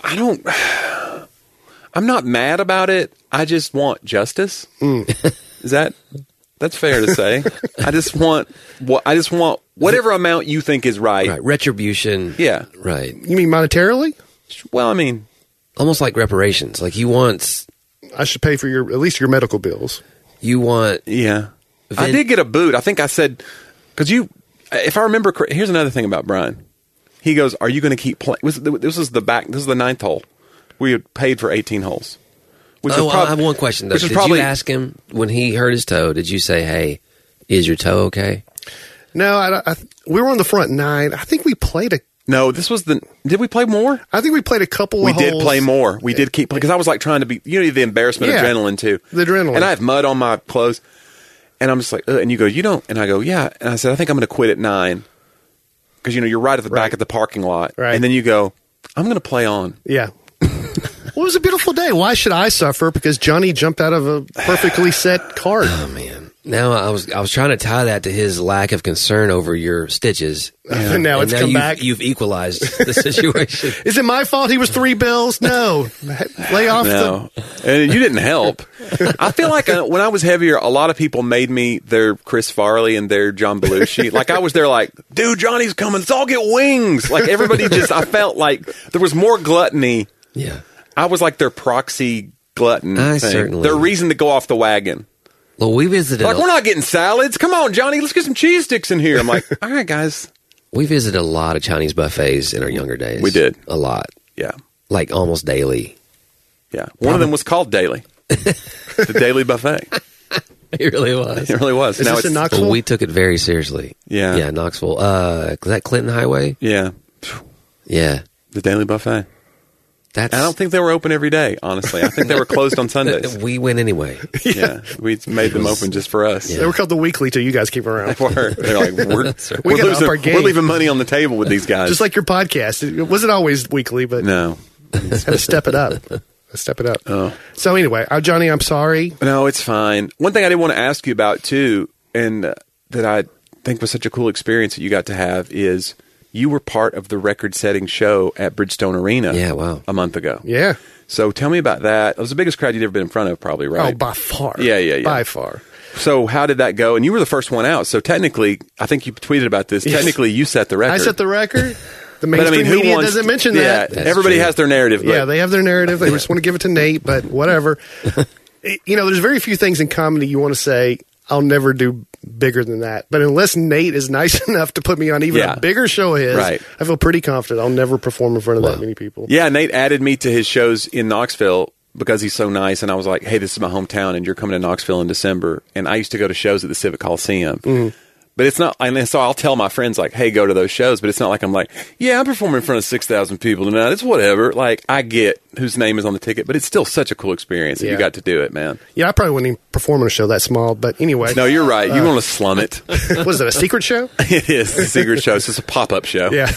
I'm not mad about it. I just want justice. That's fair to say. I just want whatever amount you think is right. Right. Retribution. Yeah. Right. You mean monetarily? Well, I mean, almost like reparations. Like I should pay for at least your medical bills. Yeah. I did get a boot. I think I said, because if I remember, here's another thing about Brian. He goes, "Are you going to keep playing?" This is the 9th hole. We had paid for 18 holes. I have one question though. Did you ask him when he hurt his toe? Did you say, "Hey, is your toe okay?" No, we were on the front 9. I think we played No, this was did we play more? I think we played a couple of holes. We did play more. We did keep playing because I was like trying to be, the embarrassment adrenaline too. The adrenaline. And I have mud on my clothes. And I'm just like, and you go, you don't? And I go, yeah. And I said, I think I'm going to quit at 9 because, you're right at the back of the parking lot. Right. And then you go, I'm going to play on. Yeah. Well, it was a beautiful day. Why should I suffer? Because Johnny jumped out of a perfectly set cart. Oh, man. Now I was trying to tie that to his lack of concern over your stitches. And now it's come back. You've equalized the situation. Is it my fault he was 3 bills? No. Lay off No. And you didn't help. I feel like when I was heavier, a lot of people made me their Chris Farley and their John Belushi. Like I was there like, dude, Johnny's coming. Let's all get wings. Like everybody I felt like there was more gluttony. Yeah. I was like their proxy glutton thing. Certainly. Their reason to go off the wagon. Well, we visited. Like, we're not getting salads. Come on, Johnny. Let's get some cheese sticks in here. I'm like, all right, guys. We visited a lot of Chinese buffets in our younger days. We did. A lot. Yeah. Like almost daily. Yeah. One of them was called Daily. The Daily Buffet. It really was. It really was. Is this in Knoxville? Well, we took it very seriously. Yeah. Yeah, Knoxville. Was that Clinton Highway? Yeah. Yeah. The Daily Buffet. I don't think they were open every day, honestly. I think they were closed on Sundays. We went anyway. Yeah. We made them open just for us. They were called the Weekly till you guys came around. They were. They're like, We gotta up our we're game. leaving money on the table with these guys. Just like your podcast. It wasn't always weekly, but No. had to step it up. Step it up. Oh. So anyway, Johnny, I'm sorry. No, it's fine. One thing I did want to ask you about, too, and that I think was such a cool experience that you got to have is you were part of the record-setting show at Bridgestone Arena a month ago. Yeah. So tell me about that. It was the biggest crowd you'd ever been in front of, probably, right? Oh, by far. Yeah. By far. So how did that go? And you were the first one out. So technically, I think you tweeted about this. Yes. Technically, you set the record. I set the record. The mainstream media doesn't mention that. Yeah, everybody has their narrative. Yeah, they have their narrative. They just want to give it to Nate, but whatever. There's very few things in comedy you want to say, I'll never do bigger than that. But unless Nate is nice enough to put me on even a bigger show of his, right. I feel pretty confident I'll never perform in front of that many people. Yeah, Nate added me to his shows in Knoxville because he's so nice. And I was like, hey, this is my hometown, and you're coming to Knoxville in December. And I used to go to shows at the Civic Coliseum. Mm-hmm. But it's not, and so I'll tell my friends, like, hey, go to those shows. But it's not like I'm like, yeah, I'm performing in front of 6,000 people tonight. It's whatever. Like, I get whose name is on the ticket, but it's still such a cool experience. Yeah. You got to do it, man. Yeah, I probably wouldn't even perform on a show that small. But anyway. No, you're right. You want to slum it. Was it a secret show? It is a secret show. It's just a pop-up show. Yeah.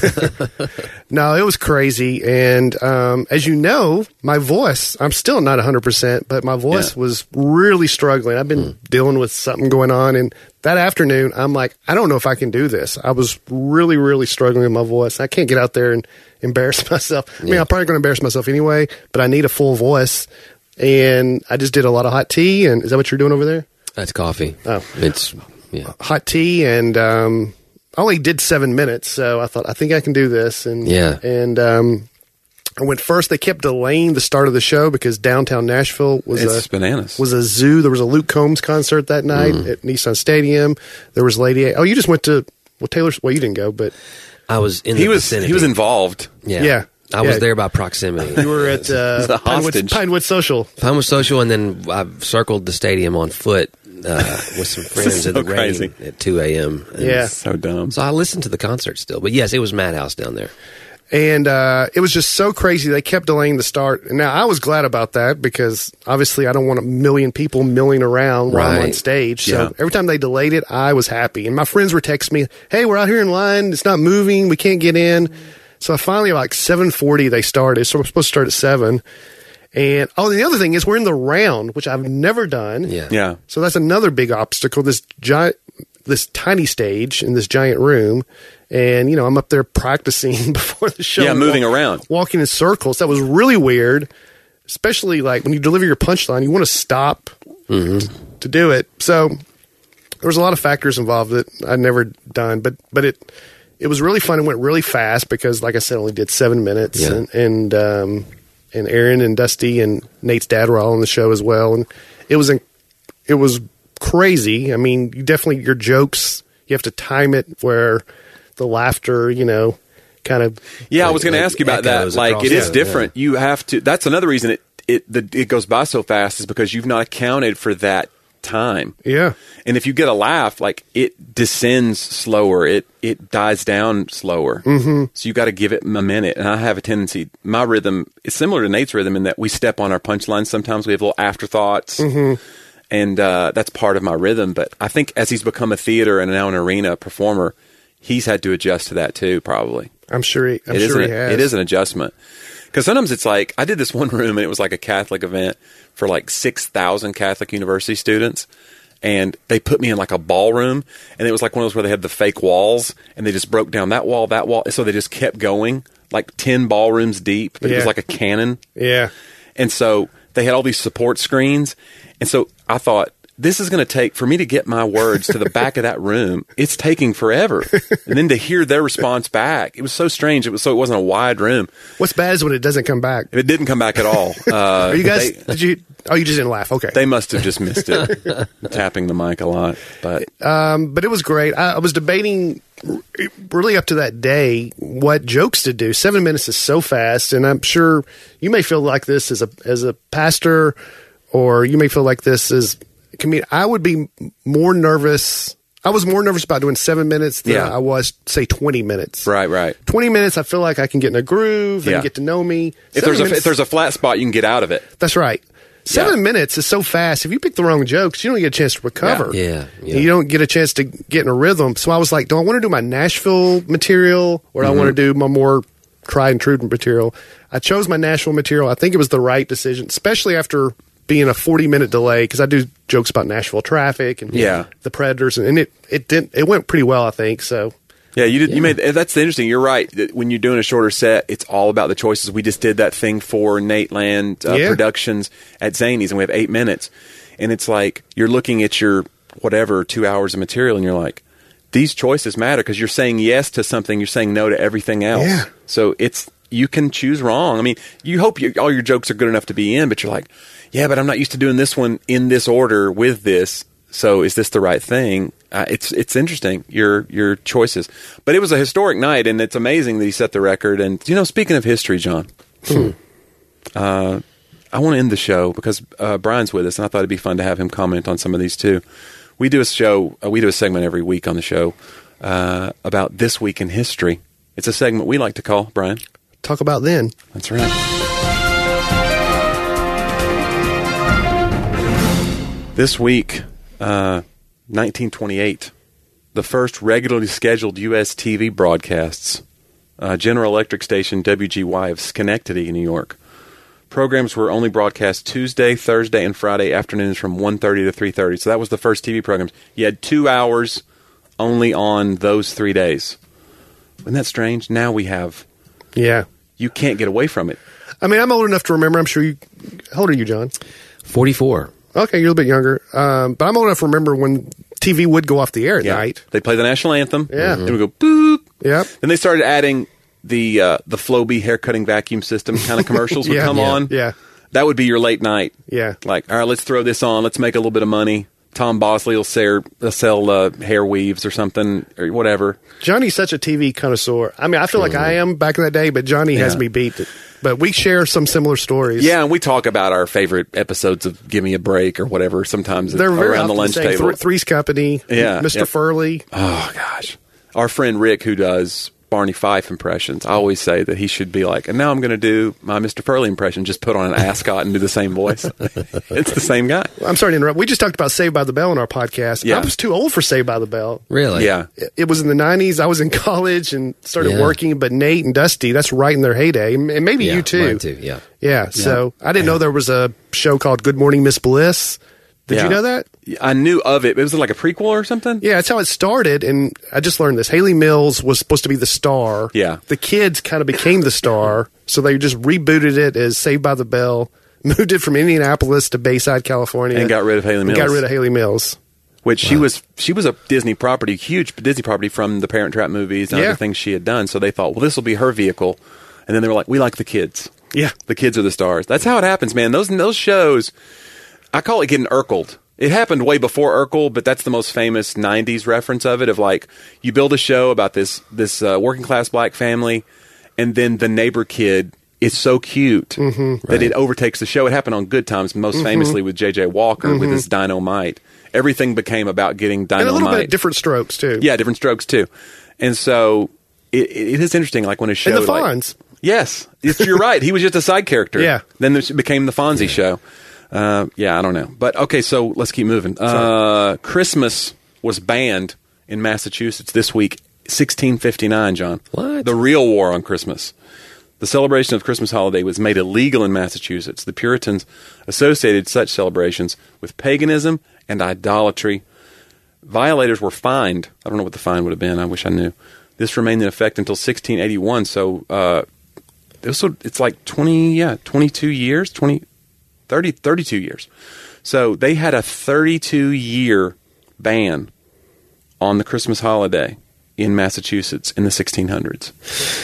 No, it was crazy. And as you know, my voice, I'm still not 100%, but my voice was really struggling. I've been dealing with something going on. And that afternoon, I'm like, I don't know if I can do this. I was really, really struggling with my voice. I can't get out there and embarrass myself. I mean, I'm probably going to embarrass myself anyway, but I need a full voice. And I just did a lot of hot tea. And is that what you're doing over there? That's coffee. Oh. It's hot tea. And I only did 7 minutes. So I thought, I think I can do this. And I went first. They kept delaying the start of the show because downtown Nashville was bananas. Was a zoo. There was a Luke Combs concert that night at Nissan Stadium. There was Lady A. Oh, you just went to Taylor's. Well, you didn't go, but I was in the vicinity. He was involved. Yeah. I was there by proximity. You were at Pinewood Social. Pinewood Social, and then I circled the stadium on foot with some friends in the rain at 2 a.m. Yeah. So dumb. So I listened to the concert still. But yes, it was Madhouse down there. And it was just so crazy. They kept delaying the start. And now I was glad about that because obviously I don't want a million people milling around while I'm on stage. So every time they delayed it, I was happy. And my friends were texting me, hey, we're out here in line. It's not moving. We can't get in. So finally, like 7:40, they started. So we're supposed to start at 7. And the other thing is we're in the round, which I've never done. Yeah. So that's another big obstacle. This tiny stage in this giant room, and I'm up there practicing before the show. Yeah, moving around, walking in circles. That was really weird, especially like when you deliver your punchline, you want to stop to do it. So there was a lot of factors involved that I'd never done, but it was really fun. It went really fast because, like I said, I only did 7 minutes, and Aaron and Dusty and Nate's dad were all on the show as well, and it was crazy. I mean, your jokes, you have to time it where the laughter, kind of. Yeah, I was going to ask you about that. Like, it is different. You have to. That's another reason it goes by so fast is because you've not accounted for that time. Yeah. And if you get a laugh, like, it descends slower. It dies down slower. Mm-hmm. So you got to give it a minute. And I have a tendency, my rhythm is similar to Nate's rhythm in that we step on our punchlines. Sometimes we have little afterthoughts. Mm-hmm. And that's part of my rhythm. But I think as he's become a theater and now an arena performer, he's had to adjust to that too, probably. I'm sure he has. It is an adjustment. Because sometimes it's like, I did this one room and it was like a Catholic event for like 6,000 Catholic university students. And they put me in like a ballroom. And it was like one of those where they had the fake walls. And they just broke down that wall. And so they just kept going, like 10 ballrooms deep. But it was like a cannon. Yeah. And so they had all these support screens. And so I thought, this is going to take, for me to get my words to the back of that room, it's taking forever. And then to hear their response back, it was so strange. It wasn't a wide room. What's bad is when it doesn't come back. It didn't come back at all. Are you guys, you just didn't laugh. Okay. They must have just missed it. Tapping the mic a lot. But it was great. I was debating really up to that day what jokes to do. 7 minutes is so fast. And I'm sure you may feel like this as a pastor, or you may feel like this as a comedian. I would be more nervous. I was more nervous about doing 7 minutes than I was, say, 20 minutes. Right. 20 minutes, I feel like I can get in a groove. They can get to know me. If there's a flat spot, you can get out of it. That's right. 7 minutes is so fast. If you pick the wrong jokes, you don't get a chance to recover. Yeah. You don't get a chance to get in a rhythm. So I was like, do I want to do my Nashville material, or do I want to do my more tried and true material? I chose my Nashville material. I think it was the right decision, especially after being a 40-minute delay, because I do jokes about Nashville traffic and the Predators, and it went pretty well, I think. So yeah, you did. Yeah. You made that's interesting. You're right. That when you're doing a shorter set, it's all about the choices. We just did that thing for Nateland Productions at Zanies, and we have 8 minutes, and it's like you're looking at your 2 hours of material, and you're like, these choices matter because you're saying yes to something, you're saying no to everything else. Yeah. So you can choose wrong. I mean, you hope all your jokes are good enough to be in, but you're like, yeah, but I'm not used to doing this one in this order with this. So is this the right thing? It's interesting, your choices. But it was a historic night, and it's amazing that he set the record. And, speaking of history, John, I want to end the show because Brian's with us, and I thought it'd be fun to have him comment on some of these too. We do a segment every week on the show about This Week in History. It's a segment we like to call, Brian, Talk About Then. That's right. This week, 1928, the first regularly scheduled U.S. TV broadcasts, General Electric station WGY of Schenectady, New York. Programs were only broadcast Tuesday, Thursday, and Friday afternoons from 1:30 to 3:30. So that was the first TV programs. You had 2 hours only on those 3 days. Isn't that strange? Now we have... Yeah. You can't get away from it. I mean, I'm old enough to remember. I'm sure you... How old are you, John? 44. Okay, you're a little bit younger. But I'm old enough to remember when TV would go off the air at night. They play the national anthem. Yeah. Then we go, boop. Yep. Then they started adding the Flowbee hair cutting vacuum system kind of commercials would come on. Yeah. That would be your late night. Yeah. Like, all right, let's throw this on. Let's make a little bit of money. Tom Bosley will sell hair weaves or something or whatever. Johnny's such a TV connoisseur. I mean, I feel like I am back in that day, but Johnny has me beat. But we share some similar stories. Yeah, and we talk about our favorite episodes of Give Me a Break or whatever. Sometimes they're very around the lunch table. Three's Company. Yeah, Mr. Furley. Oh gosh, our friend Rick, who does Barney Fife impressions. I always say that he should be like, and now I'm going to do my Mr. Furley impression, just put on an ascot and do the same voice. It's the same guy. Well, I'm sorry to interrupt. We just talked about Saved by the Bell in our podcast. Yeah. I was too old for Saved by the Bell. Really? Yeah. It was in the 90s. I was in college and started working, but Nate and Dusty, that's right in their heyday. And maybe Yeah, you too. mine too, yeah. Yeah, so I didn't know there was a show called Good Morning Miss Bliss. Did Yeah. you know that? I knew of it. It was like a prequel or something? Yeah, that's how it started, and I just learned this. Haley Mills was supposed to be the star. Yeah. The kids kind of became the star, so they just rebooted it as Saved by the Bell, moved it from Indianapolis to Bayside, California. And got rid of Haley and Mills. got rid of Haley Mills. Which she was a Disney property, huge Disney property from the Parent Trap movies and Yeah. other things she had done. So they thought, well, this will be her vehicle. And then they were like, we like the kids. Yeah. The kids are the stars. That's how it happens, man. Those shows, I call it getting Urkeled. It happened way before Urkel, but that's the most famous 90s reference of it, of like, you build a show about this working class black family, and then the neighbor kid is so cute that it overtakes the show. It happened on Good Times, most famously with J.J. Walker with his Dynamite. Everything became about getting And a little bit dynamite. of different strokes, too. Yeah, different strokes too. And so it is interesting, like when a show And the like, Fonz. yes, you're right. He was just a side character. Yeah. Then it became the Fonzie show. Yeah, I don't know. But okay, so let's keep moving. Christmas was banned in Massachusetts this week, 1659, John. What? The real war on Christmas. The celebration of Christmas holiday was made illegal in Massachusetts. The Puritans associated such celebrations with paganism and idolatry. Violators were fined. I don't know what the fine would have been. I wish I knew. This remained in effect until 1681. So it's like 22 years, 32 years. So they had a 32-year ban on the Christmas holiday in Massachusetts in the 1600s.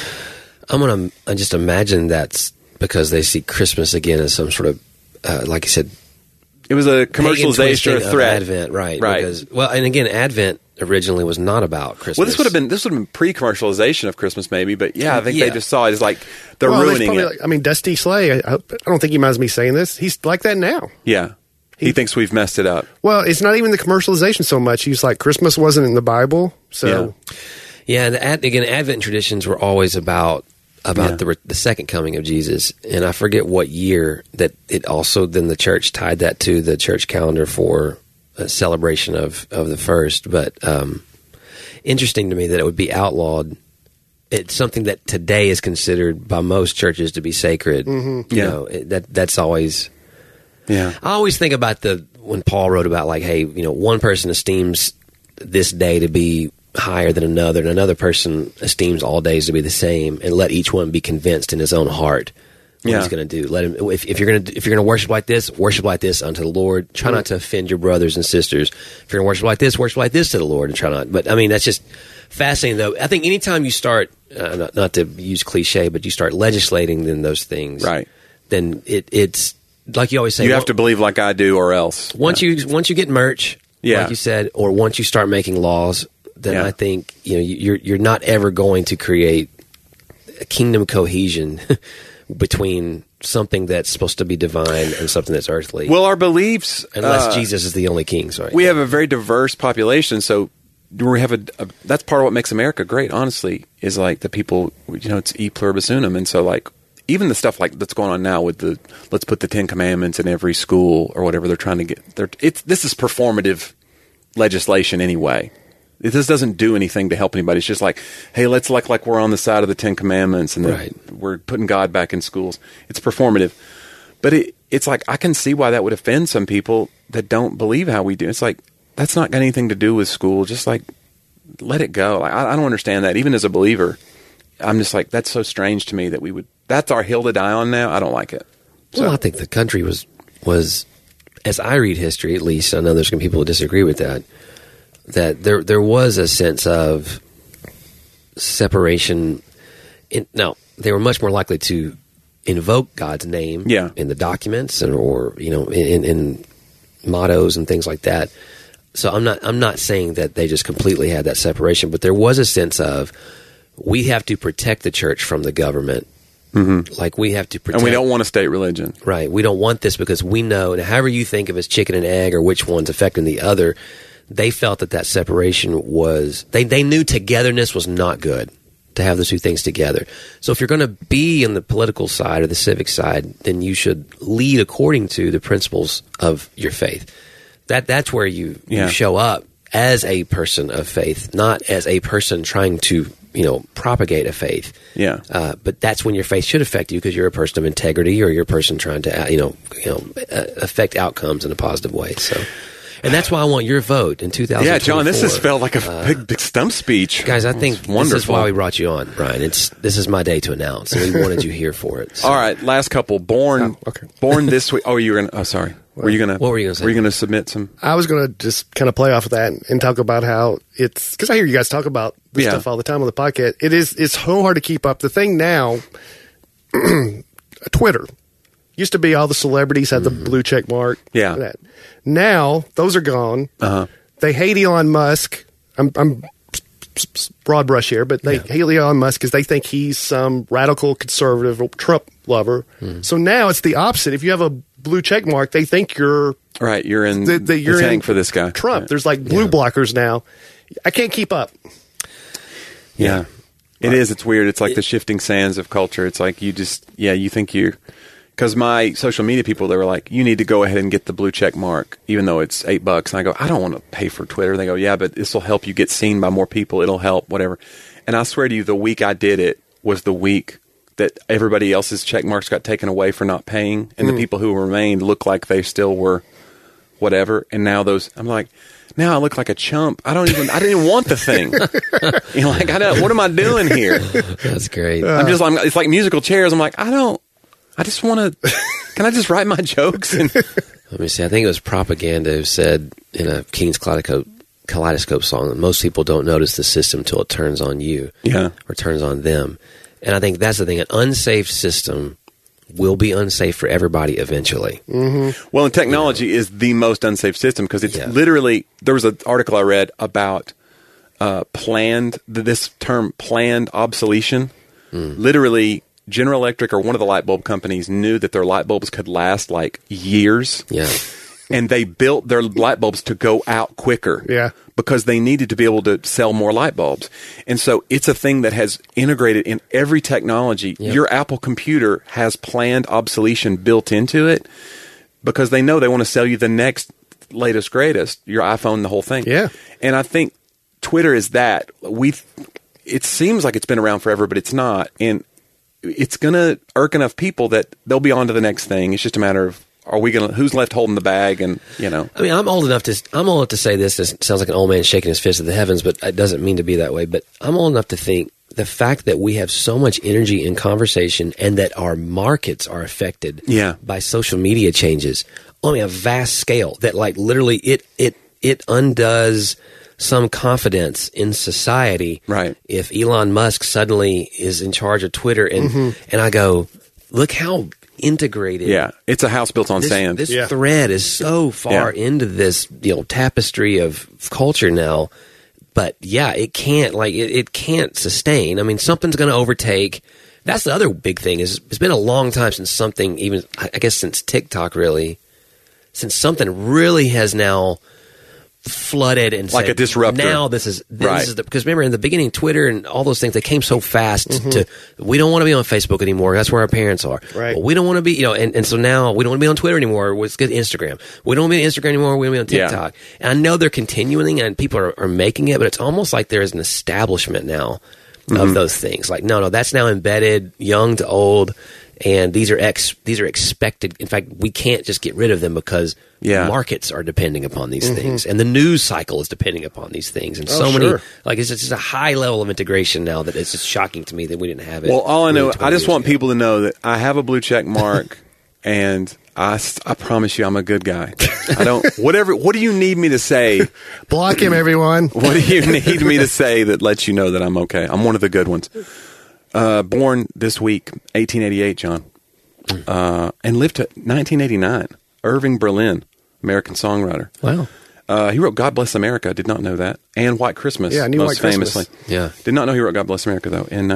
I'm going to just imagine that's because they see Christmas again as some sort of, like you said, It was a pagan commercialization or twisting a threat. of Advent, right? Right. Because, well, and again, Advent originally was not about Christmas. Well, this would have been pre-commercialization of Christmas, maybe, but yeah, I think they Yeah. just saw it as like they're Well, there's ruining probably it. like- I mean, Dusty Slay, I don't think he minds me saying this. He's like that now. Yeah, he thinks we've messed it up. Well, it's not even the commercialization so much. He's like, Christmas wasn't in the Bible, so... Yeah, and again, Advent traditions were always about the second coming of Jesus, and I forget what year that it also then the church tied that to the church calendar for a celebration of the first. But interesting to me that it would be outlawed. It's something that today is considered by most churches to be sacred. Mm-hmm. You know, that's always. Yeah, I always think about when Paul wrote about like, hey, one person esteems this day to be higher than another, and another person esteems all days to be the same, and let each one be convinced in his own heart what he's going to do. Let him. If you're going to worship like this unto the Lord. Try not to offend your brothers and sisters. If you're going to worship like this to the Lord, and try not. But I mean, that's just fascinating, though. I think anytime you start, not to use cliche, but you start legislating in those things, right? Then it's like you always say. You have to believe like I do, or else. Once you get merch, like you said, or once you start making laws, then I think you're not ever going to create a kingdom cohesion between something that's supposed to be divine and something that's earthly. Well, our beliefs, unless Jesus is the only king. Sorry, we have a very diverse population, so we have that's part of what makes America great. Honestly, is like the people. It's e pluribus unum, and so like even the stuff like that's going on now with let's put the 10 Commandments in every school or whatever they're trying to get. This is performative legislation anyway. This doesn't do anything to help anybody. It's just like, hey, let's look like we're on the side of the 10 Commandments and we're putting God back in schools. It's performative. But it's like, I can see why that would offend some people that don't believe how we do. It's like, that's not got anything to do with school. Just like, let it go. Like, I don't understand that. Even as a believer, I'm just like, that's so strange to me that that's our hill to die on now. I don't like it. Well, I think the country was, as I read history, at least, I know there's going to be people who disagree with that there was a sense of separation. Now, they were much more likely to invoke God's name in the documents or in mottos and things like that. So I'm not saying that they just completely had that separation, but there was a sense of we have to protect the church from the government. Mm-hmm. Like we have to protect. And we don't want a state religion. Right. We don't want this because we know, and however you think of as chicken and egg or which one's affecting the other, they felt that separation was, they knew togetherness was not good. to have those two things together. So if you're going to be on the political side or the civic side, then you should lead according to the principles of your faith. That's where you show up as a person of faith, not as a person trying to, propagate a faith. Yeah. But that's when your faith should affect you because you're a person of integrity or you're a person trying to, affect outcomes in a positive way. So, and that's why I want your vote in 2024. Yeah, John, this has felt like a big stump speech. Guys, I think this is why we brought you on, Brian. This is my day to announce, and we wanted you here for it. So. All right, last couple. Born this week. Oh, you were going to, sorry. What were you going to say? Were you going to submit some? I was going to just kind of play off of that and talk about how it's, because I hear you guys talk about this stuff all the time on the podcast. It's so hard to keep up. The thing now, Twitter. Used to be all the celebrities had the blue check mark. Yeah. That. Now, those are gone. They hate Elon Musk. I'm broad brush here, but they hate Elon Musk because they think he's some radical conservative Trump lover. So now it's the opposite. If you have a blue check mark, they think you're right. You're in the tank for this guy. Trump. Right. There's like blue blockers now. I can't keep up. Yeah. It is. It's weird. It's like the shifting sands of culture. It's like you just, you think you're, because my social media people, they were like, you need to go ahead and get the blue check mark, even though it's $8. And I go, I don't want to pay for Twitter. They go, yeah, but this will help you get seen by more people. It'll help, whatever. And I swear to you, the week I did it was the week that everybody else's check marks got taken away for not paying. And the people who remained looked like they still were whatever. And now I'm like, now I look like a chump. I didn't even want the thing. What am I doing here? That's great. It's like musical chairs. I'm like, I just want to, can I just write my jokes? Let me see. I think it was Propaganda who said in a King's Kaleidoscope song that most people don't notice the system till it turns on you or turns on them. And I think that's the thing. An unsafe system will be unsafe for everybody eventually. Mm-hmm. Well, and technology is the most unsafe system because it's literally, there was an article I read about this term planned obsolescence. Literally, General Electric or one of the light bulb companies knew that their light bulbs could last like years. Yeah. And they built their light bulbs to go out quicker. Yeah. Because they needed to be able to sell more light bulbs. And so it's a thing that has integrated in every technology. Yep. Your Apple computer has planned obsolescence built into it because they know they want to sell you the next latest, greatest, your iPhone, the whole thing. Yeah. And I think Twitter is that. It seems like it's been around forever, but it's not. And it's going to irk enough people that they'll be on to the next thing. It's just a matter of, who's left holding the bag? And, I mean, I'm old enough to say this. This sounds like an old man shaking his fist at the heavens, but it doesn't mean to be that way. But I'm old enough to think the fact that we have so much energy in conversation and that our markets are affected by social media changes on a vast scale that like literally it undoes some confidence in society. Right. If Elon Musk suddenly is in charge of Twitter and I go, look how integrated. Yeah. It's a house built on sand. This thread is so far into this, tapestry of culture now. But it can't it can't sustain. I mean, something's going to overtake. That's the other big thing is it's been a long time since something, even I guess since TikTok really, since something really has now flooded and like said, a disruptor. Now this is because remember in the beginning Twitter and all those things, they came so fast to we don't want to be on Facebook anymore. That's where our parents are. Right. Well, we don't want to be, and so now we don't want to be on Twitter anymore. Let's get Instagram. We don't want to be on Instagram anymore. We don't want to be on TikTok. And I know they're continuing and people are making it, but it's almost like there's an establishment now of those things. Like, no, that's now embedded, young to old. And these are expected. In fact, we can't just get rid of them because markets are depending upon these things, and the news cycle is depending upon these things, and many it's just a high level of integration now that it's just shocking to me that we didn't have it. Well, all I know, I just want people to know that I have a blue check mark, and I promise you, I'm a good guy. I don't. What do you need me to say? Block him, everyone. What do you need me to say that lets you know that I'm okay? I'm one of the good ones. Born this week, 1888, John, and lived to 1989. Irving Berlin, American songwriter. Wow. He wrote "God Bless America." Did not know that, and "White Christmas." Yeah, I knew most White Christmas. famously. Yeah, did not know he wrote "God Bless America" though in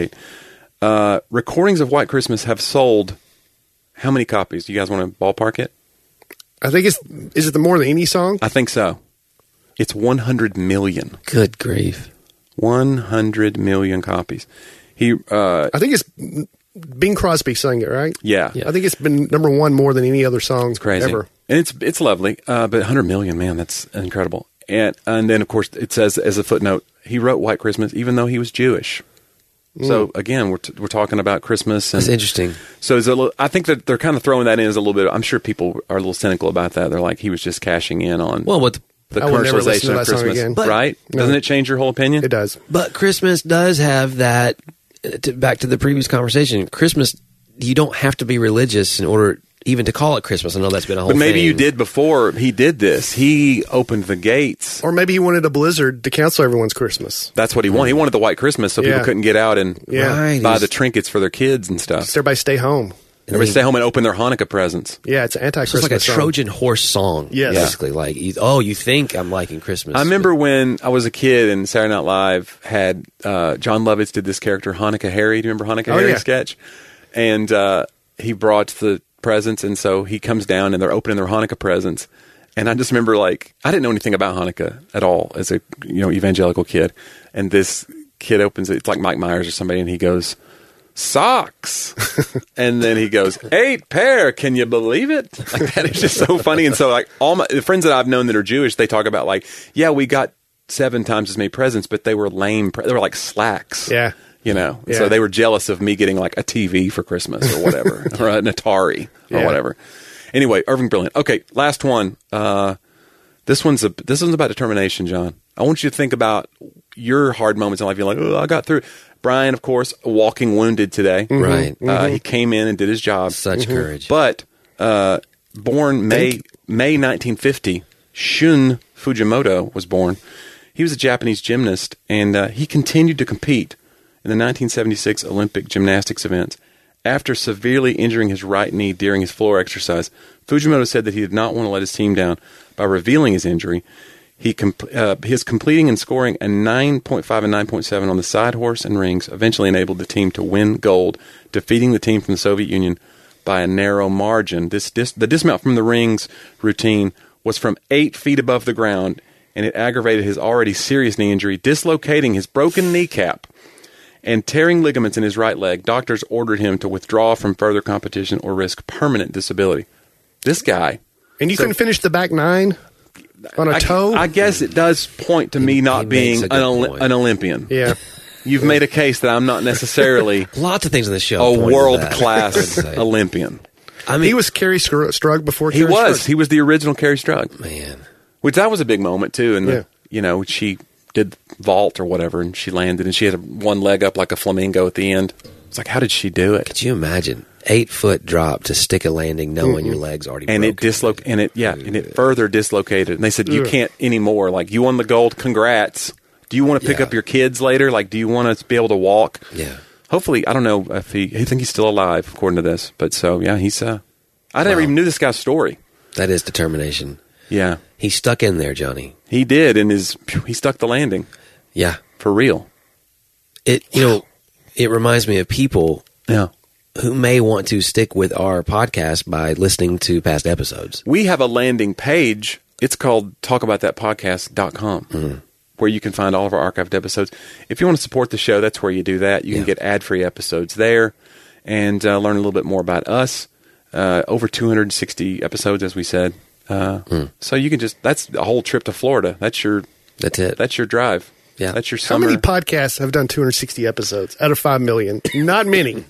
1938. Recordings of "White Christmas" have sold how many copies? Do you guys want to ballpark it? I think is it the More Than Any song? I think so. It's 100 million. Good grief. 100 million copies. He, I think it's Bing Crosby sang it, right? yeah. I think it's been number one more than any other song Crazy. ever. And it's lovely, but 100 million, man, that's incredible. And then, of course, it says as a footnote, he wrote White Christmas even though he was Jewish. So, again, we're talking about Christmas. And That's interesting. So I think that they're kind of throwing that in as a little bit. I'm sure people are a little cynical about that. They're like, he was just cashing in on Well, the I would never listen to commercialization that of song Christmas. again. But- right? No. Doesn't it change your whole opinion? It does. but Christmas does have that. Back to the previous conversation, Christmas, you don't have to be religious in order even to call it Christmas. I know that's been a whole But maybe thing. you did before he did this. He opened the gates. Or maybe he wanted a blizzard to cancel everyone's Christmas. That's what he wanted. He wanted the White Christmas so people Yeah. couldn't get out and Yeah. Right. buy the trinkets for their kids and stuff. Just everybody stay home. Everybody stay home and open their Hanukkah presents. Yeah, it's an So anti-Christmas it's like a song. Trojan horse song. Yes. Basically. Like, you think I'm liking Christmas. I remember when I was a kid and Saturday Night Live had John Lovitz did this character Hanukkah Harry. Do you remember Hanukkah Oh, Harry yeah. sketch? And he brought the presents, and so he comes down and they're opening their Hanukkah presents. And I just remember, like, I didn't know anything about Hanukkah at all as a evangelical kid. And this kid opens it. It's like Mike Myers or somebody, and he goes, "Socks," and then he goes, "8 pair. Can you believe it?" Like that is just so funny. And so, like, all the friends that I've known that are Jewish, they talk about like, yeah, we got 7 times as many presents, but they were lame. They were like slacks. Yeah. So Yeah. they were jealous of me getting like a TV for Christmas or whatever, or an Atari or Yeah. whatever. Anyway, Irving Brilliant. Okay, last one. This one's about determination, John. I want you to think about your hard moments in life. You're like, oh, I got through. Brian, of course, walking wounded today. Right. He came in and did his job. Such courage. But born May 1950, Shun Fujimoto was born. He was a Japanese gymnast, and he continued to compete in the 1976 Olympic gymnastics events. After severely injuring his right knee during his floor exercise, Fujimoto said that he did not want to let his team down by revealing his injury. His completing and scoring a 9.5 and 9.7 on the side horse and rings eventually enabled the team to win gold, defeating the team from the Soviet Union by a narrow margin. The dismount from the rings routine was from 8 feet above the ground, and it aggravated his already serious knee injury, dislocating his broken kneecap and tearing ligaments in his right leg. Doctors ordered him to withdraw from further competition or risk permanent disability. This guy... And you couldn't finish the back 9 on a toe? I guess it does point to me not he being makes a good point. an Olympian. Yeah. You've made a case that I'm not necessarily Lots of things on the show. a point to that. world-class I would say. Olympian. I mean, He was Kerry Strug before He Kerry was. Strug. He was the original Kerry Strug. man. Which that was a big moment, too. And, Yeah. She did vault or whatever, and she landed, and she had one leg up like a flamingo at the end. It's like, how did she do it? Could you imagine 8-foot drop to stick a landing, knowing your leg's already And broken? it further dislocated. And they said, you can't anymore. Like, you won the gold. Congrats. Do you want to pick Yeah. up your kids later? Like, do you want to be able to walk? Yeah. Hopefully, I don't know if I think he's still alive, according to this. But so, yeah, he's, I never even knew this guy's story. That is determination. Yeah. He stuck in there, Johnny. He did, and he stuck the landing. Yeah. For real. It reminds me of people Yeah. who may want to stick with our podcast by listening to past episodes. We have a landing page. It's called talkaboutthatpodcast.com, where you can find all of our archived episodes. If you want to support the show, that's where you do that. You can get ad-free episodes there and learn a little bit more about us. Over 260 episodes, as we said. So you can that's a whole trip to Florida. That's it. That's your drive. Yeah. That's your How summer. many podcasts have done 260 episodes out of 5 million? Not many.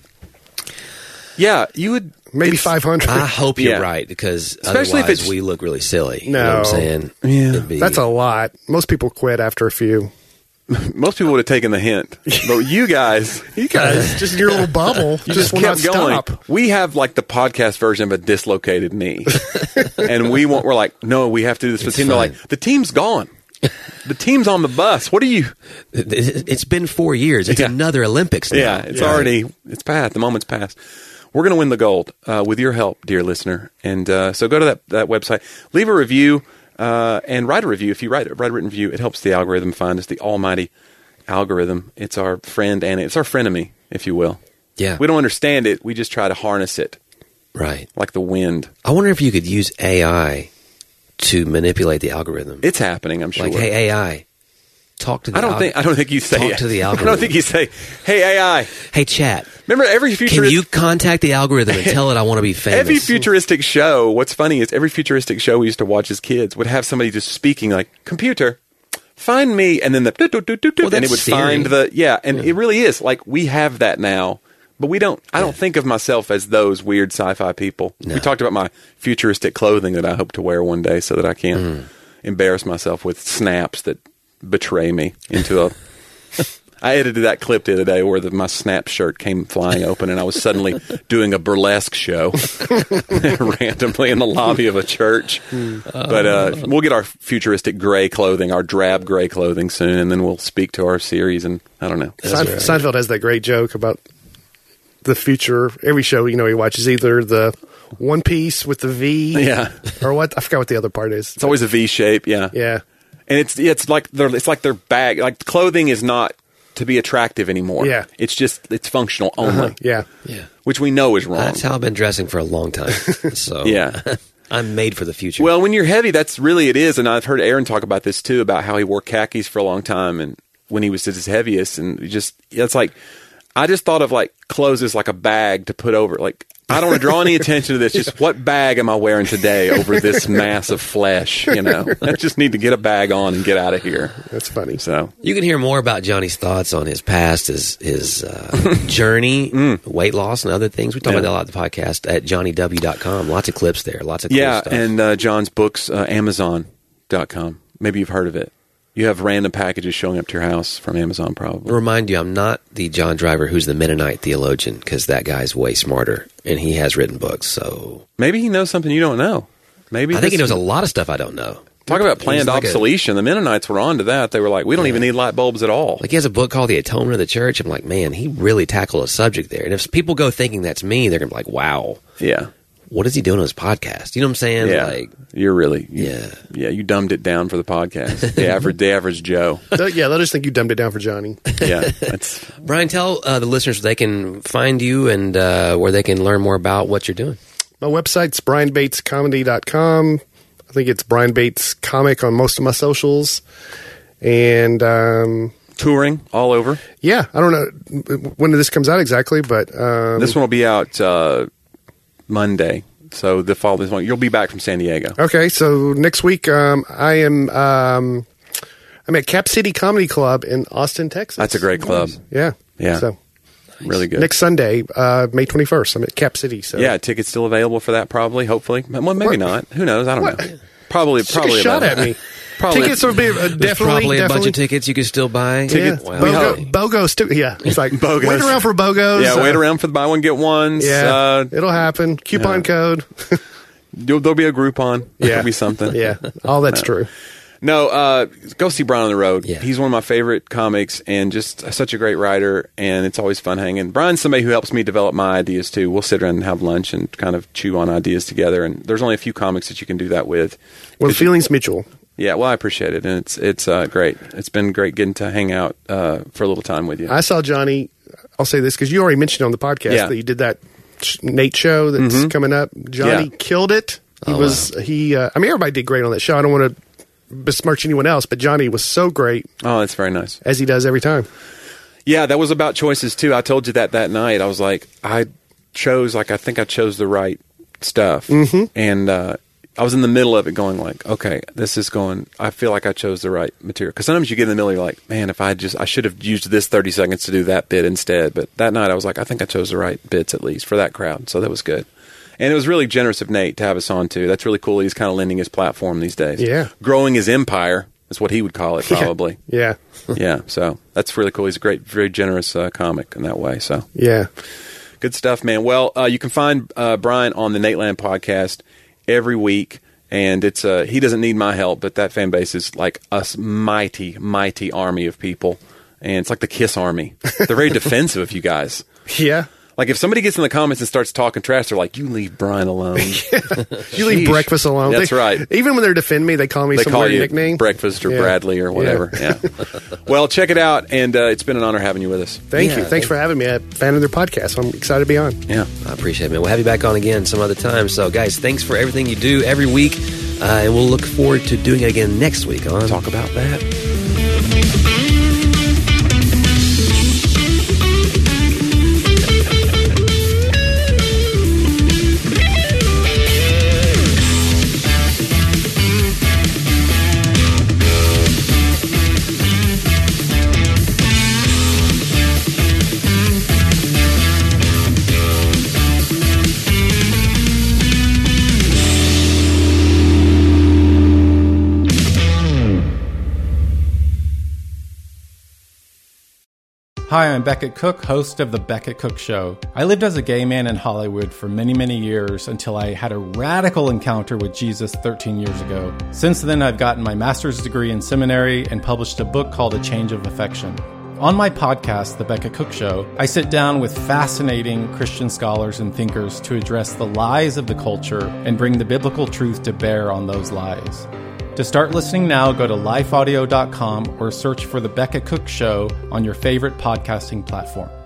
Yeah, you would. Maybe it's- 500. I hope you're Yeah. right, because Especially if otherwise it's- we look really silly. You No. know what I'm saying? Yeah. It'd be- That's a lot. Most people quit after a few. Most people would have taken the hint, but you guys. You guys, just in your little bubble, You just will kept not going. stop. We have like the podcast version of a dislocated knee, and we're like, no, we have to do this for the It's team. They're fine. like, the team's gone. The team's on the bus. What are you? It's been 4 years. It's Yeah. another Olympics now. Yeah, it's already it's past. The moment's passed. We're going to win the gold with your help, dear listener. And so go to that website, leave a review, and write a review. If you write a written review, it helps the algorithm find us. The almighty algorithm. It's our friend, and it's our frenemy, if you will. Yeah. We don't understand it. We just try to harness it Right. like the wind. I wonder if you could use AI to manipulate the algorithm. It's happening, I'm sure. Like, hey, AI, talk to the I don't think you say talk to the I algorithm. don't think you say, "Hey AI, Hey, chat. remember every Can futuristic you contact the algorithm and tell it I want to be famous? every futuristic show, what's funny is every futuristic show we used to watch as kids would have somebody just speaking like, "Computer, find me," and then the and it that's would Siri. find it really is like we have that now. But I don't think of myself as those weird sci-fi people. No. We talked about my futuristic clothing that I hope to wear one day so that I can't embarrass myself with snaps that betray me into a... I edited that clip the other day where my snap shirt came flying open and I was suddenly doing a burlesque show randomly in the lobby of a church. But we'll get our futuristic gray clothing, our drab gray clothing soon, and then we'll speak to our series and I don't know. Seinfeld has that great joke about the future. Every show, he watches either the One Piece with the V, or what? I forgot what the other part is. It's always a V shape, yeah. And it's like their bag. Like the clothing is not to be attractive anymore. Yeah. It's functional only. Yeah. Which we know is wrong. That's how I've been dressing for a long time. So Yeah. I'm made for the future. Well, when you're heavy, that's really it is. And I've heard Aaron talk about this too, about how he wore khakis for a long time and when he was at his heaviest, and it's like I just thought of like clothes as like a bag to put over. Like I don't want to draw any attention to this. Just what bag am I wearing today over this mass of flesh? I just need to get a bag on and get out of here. That's funny. So you can hear more about Johnny's thoughts on his past, his journey, weight loss, and other things. We talk about that a lot on the podcast at johnnyw.com. Lots of clips there. Lots of cool stuff. And John's books, Amazon.com. Maybe you've heard of it. You have random packages showing up to your house from Amazon, probably. I'll remind you, I'm not the John Driver who's the Mennonite theologian, because that guy's way smarter, and he has written books. So maybe he knows something you don't know. I think he knows a lot of stuff I don't know. Talk about planned obsolescence. The Mennonites were on to that. They were like, we don't even need light bulbs at all. Like he has a book called The Atonement of the Church. I'm like, man, he really tackled a subject there. And if people go thinking that's me, they're going to be like, wow. Yeah. What is he doing on his podcast? You know what I'm saying? Yeah. Like, you're really... Yeah, you dumbed it down for the podcast. The average Joe. They'll just think you dumbed it down for Johnny. Yeah. Brian, tell the listeners where they can find you and where they can learn more about what you're doing. My website's brianbatescomedy.com. I think it's Brian Bates Comic on most of my socials. And... touring all over? Yeah. I don't know when this comes out exactly, but... this one will be out... Monday, so the following one you'll be back from San Diego. Okay, so next week I'm at Cap City Comedy Club in Austin, Texas. That's a great club. Yeah. So really good. Next Sunday, May 21st, I'm at Cap City. So yeah, tickets still available for that. Probably, hopefully, well, maybe not. Who knows? I don't know. Probably Take a shot at me. Tickets will be There's probably a bunch of tickets you can still buy. Yeah. Wow. BOGO's too. Yeah, it's like BOGOs. Wait around for BOGOs. Yeah, wait around for the buy one get ones. Yeah, it'll happen. Coupon code. There'll be a Groupon. Yeah, there'll be something. Yeah, all that's true. No, go see Brian on the road. Yeah. He's one of my favorite comics and just such a great writer, and it's always fun hanging. Brian's somebody who helps me develop my ideas too. We'll sit around and have lunch and kind of chew on ideas together, and there's only a few comics that you can do that with. Well, the feeling's mutual. Yeah, well, I appreciate it, and it's great. It's been great getting to hang out for a little time with you. I saw Johnny. I'll say this because you already mentioned on the podcast that you did that Nate show that's coming up. Johnny killed it. I mean, everybody did great on that show. I don't want to besmirch anyone else, but Johnny was so great. Oh, that's very nice. As he does every time. Yeah, that was about choices too. I told you that night. I was like, I think I chose the right stuff, and I was in the middle of it going like, okay, I feel like I chose the right material. Because sometimes you get in the middle, you're like, man, I should have used this 30 seconds to do that bit instead. But that night I was like, I think I chose the right bits at least for that crowd. So that was good. And it was really generous of Nate to have us on too. That's really cool. He's kind of lending his platform these days. Yeah. Growing his empire is what he would call it probably. Yeah. Yeah. So that's really cool. He's a great, very generous comic in that way. So yeah. Good stuff, man. Well, you can find Brian on the Nateland podcast every week, and it's he doesn't need my help, but that fan base is like a mighty army of people, and it's like the KISS army. They're very defensive of you guys. Yeah. Like if somebody gets in the comments and starts talking trash, they're like, "You leave Brian alone. You leave breakfast alone." That's right. Even when they're defending me, they call me some weird nickname, breakfast or Bradley or whatever. Yeah. Well, check it out, and it's been an honor having you with us. Thank you. Thanks for having me. I'm a fan of their podcast. I'm excited to be on. Yeah, I appreciate it, man. We'll have you back on again some other time. So, guys, thanks for everything you do every week, and we'll look forward to doing it again next week on Talk About That. Hi, I'm Beckett Cook, host of The Beckett Cook Show. I lived as a gay man in Hollywood for many, many years until I had a radical encounter with Jesus 13 years ago. Since then, I've gotten my master's degree in seminary and published a book called A Change of Affection. On my podcast, The Beckett Cook Show, I sit down with fascinating Christian scholars and thinkers to address the lies of the culture and bring the biblical truth to bear on those lies. To start listening now, go to lifeaudio.com or search for The Beckett Cook Show on your favorite podcasting platform.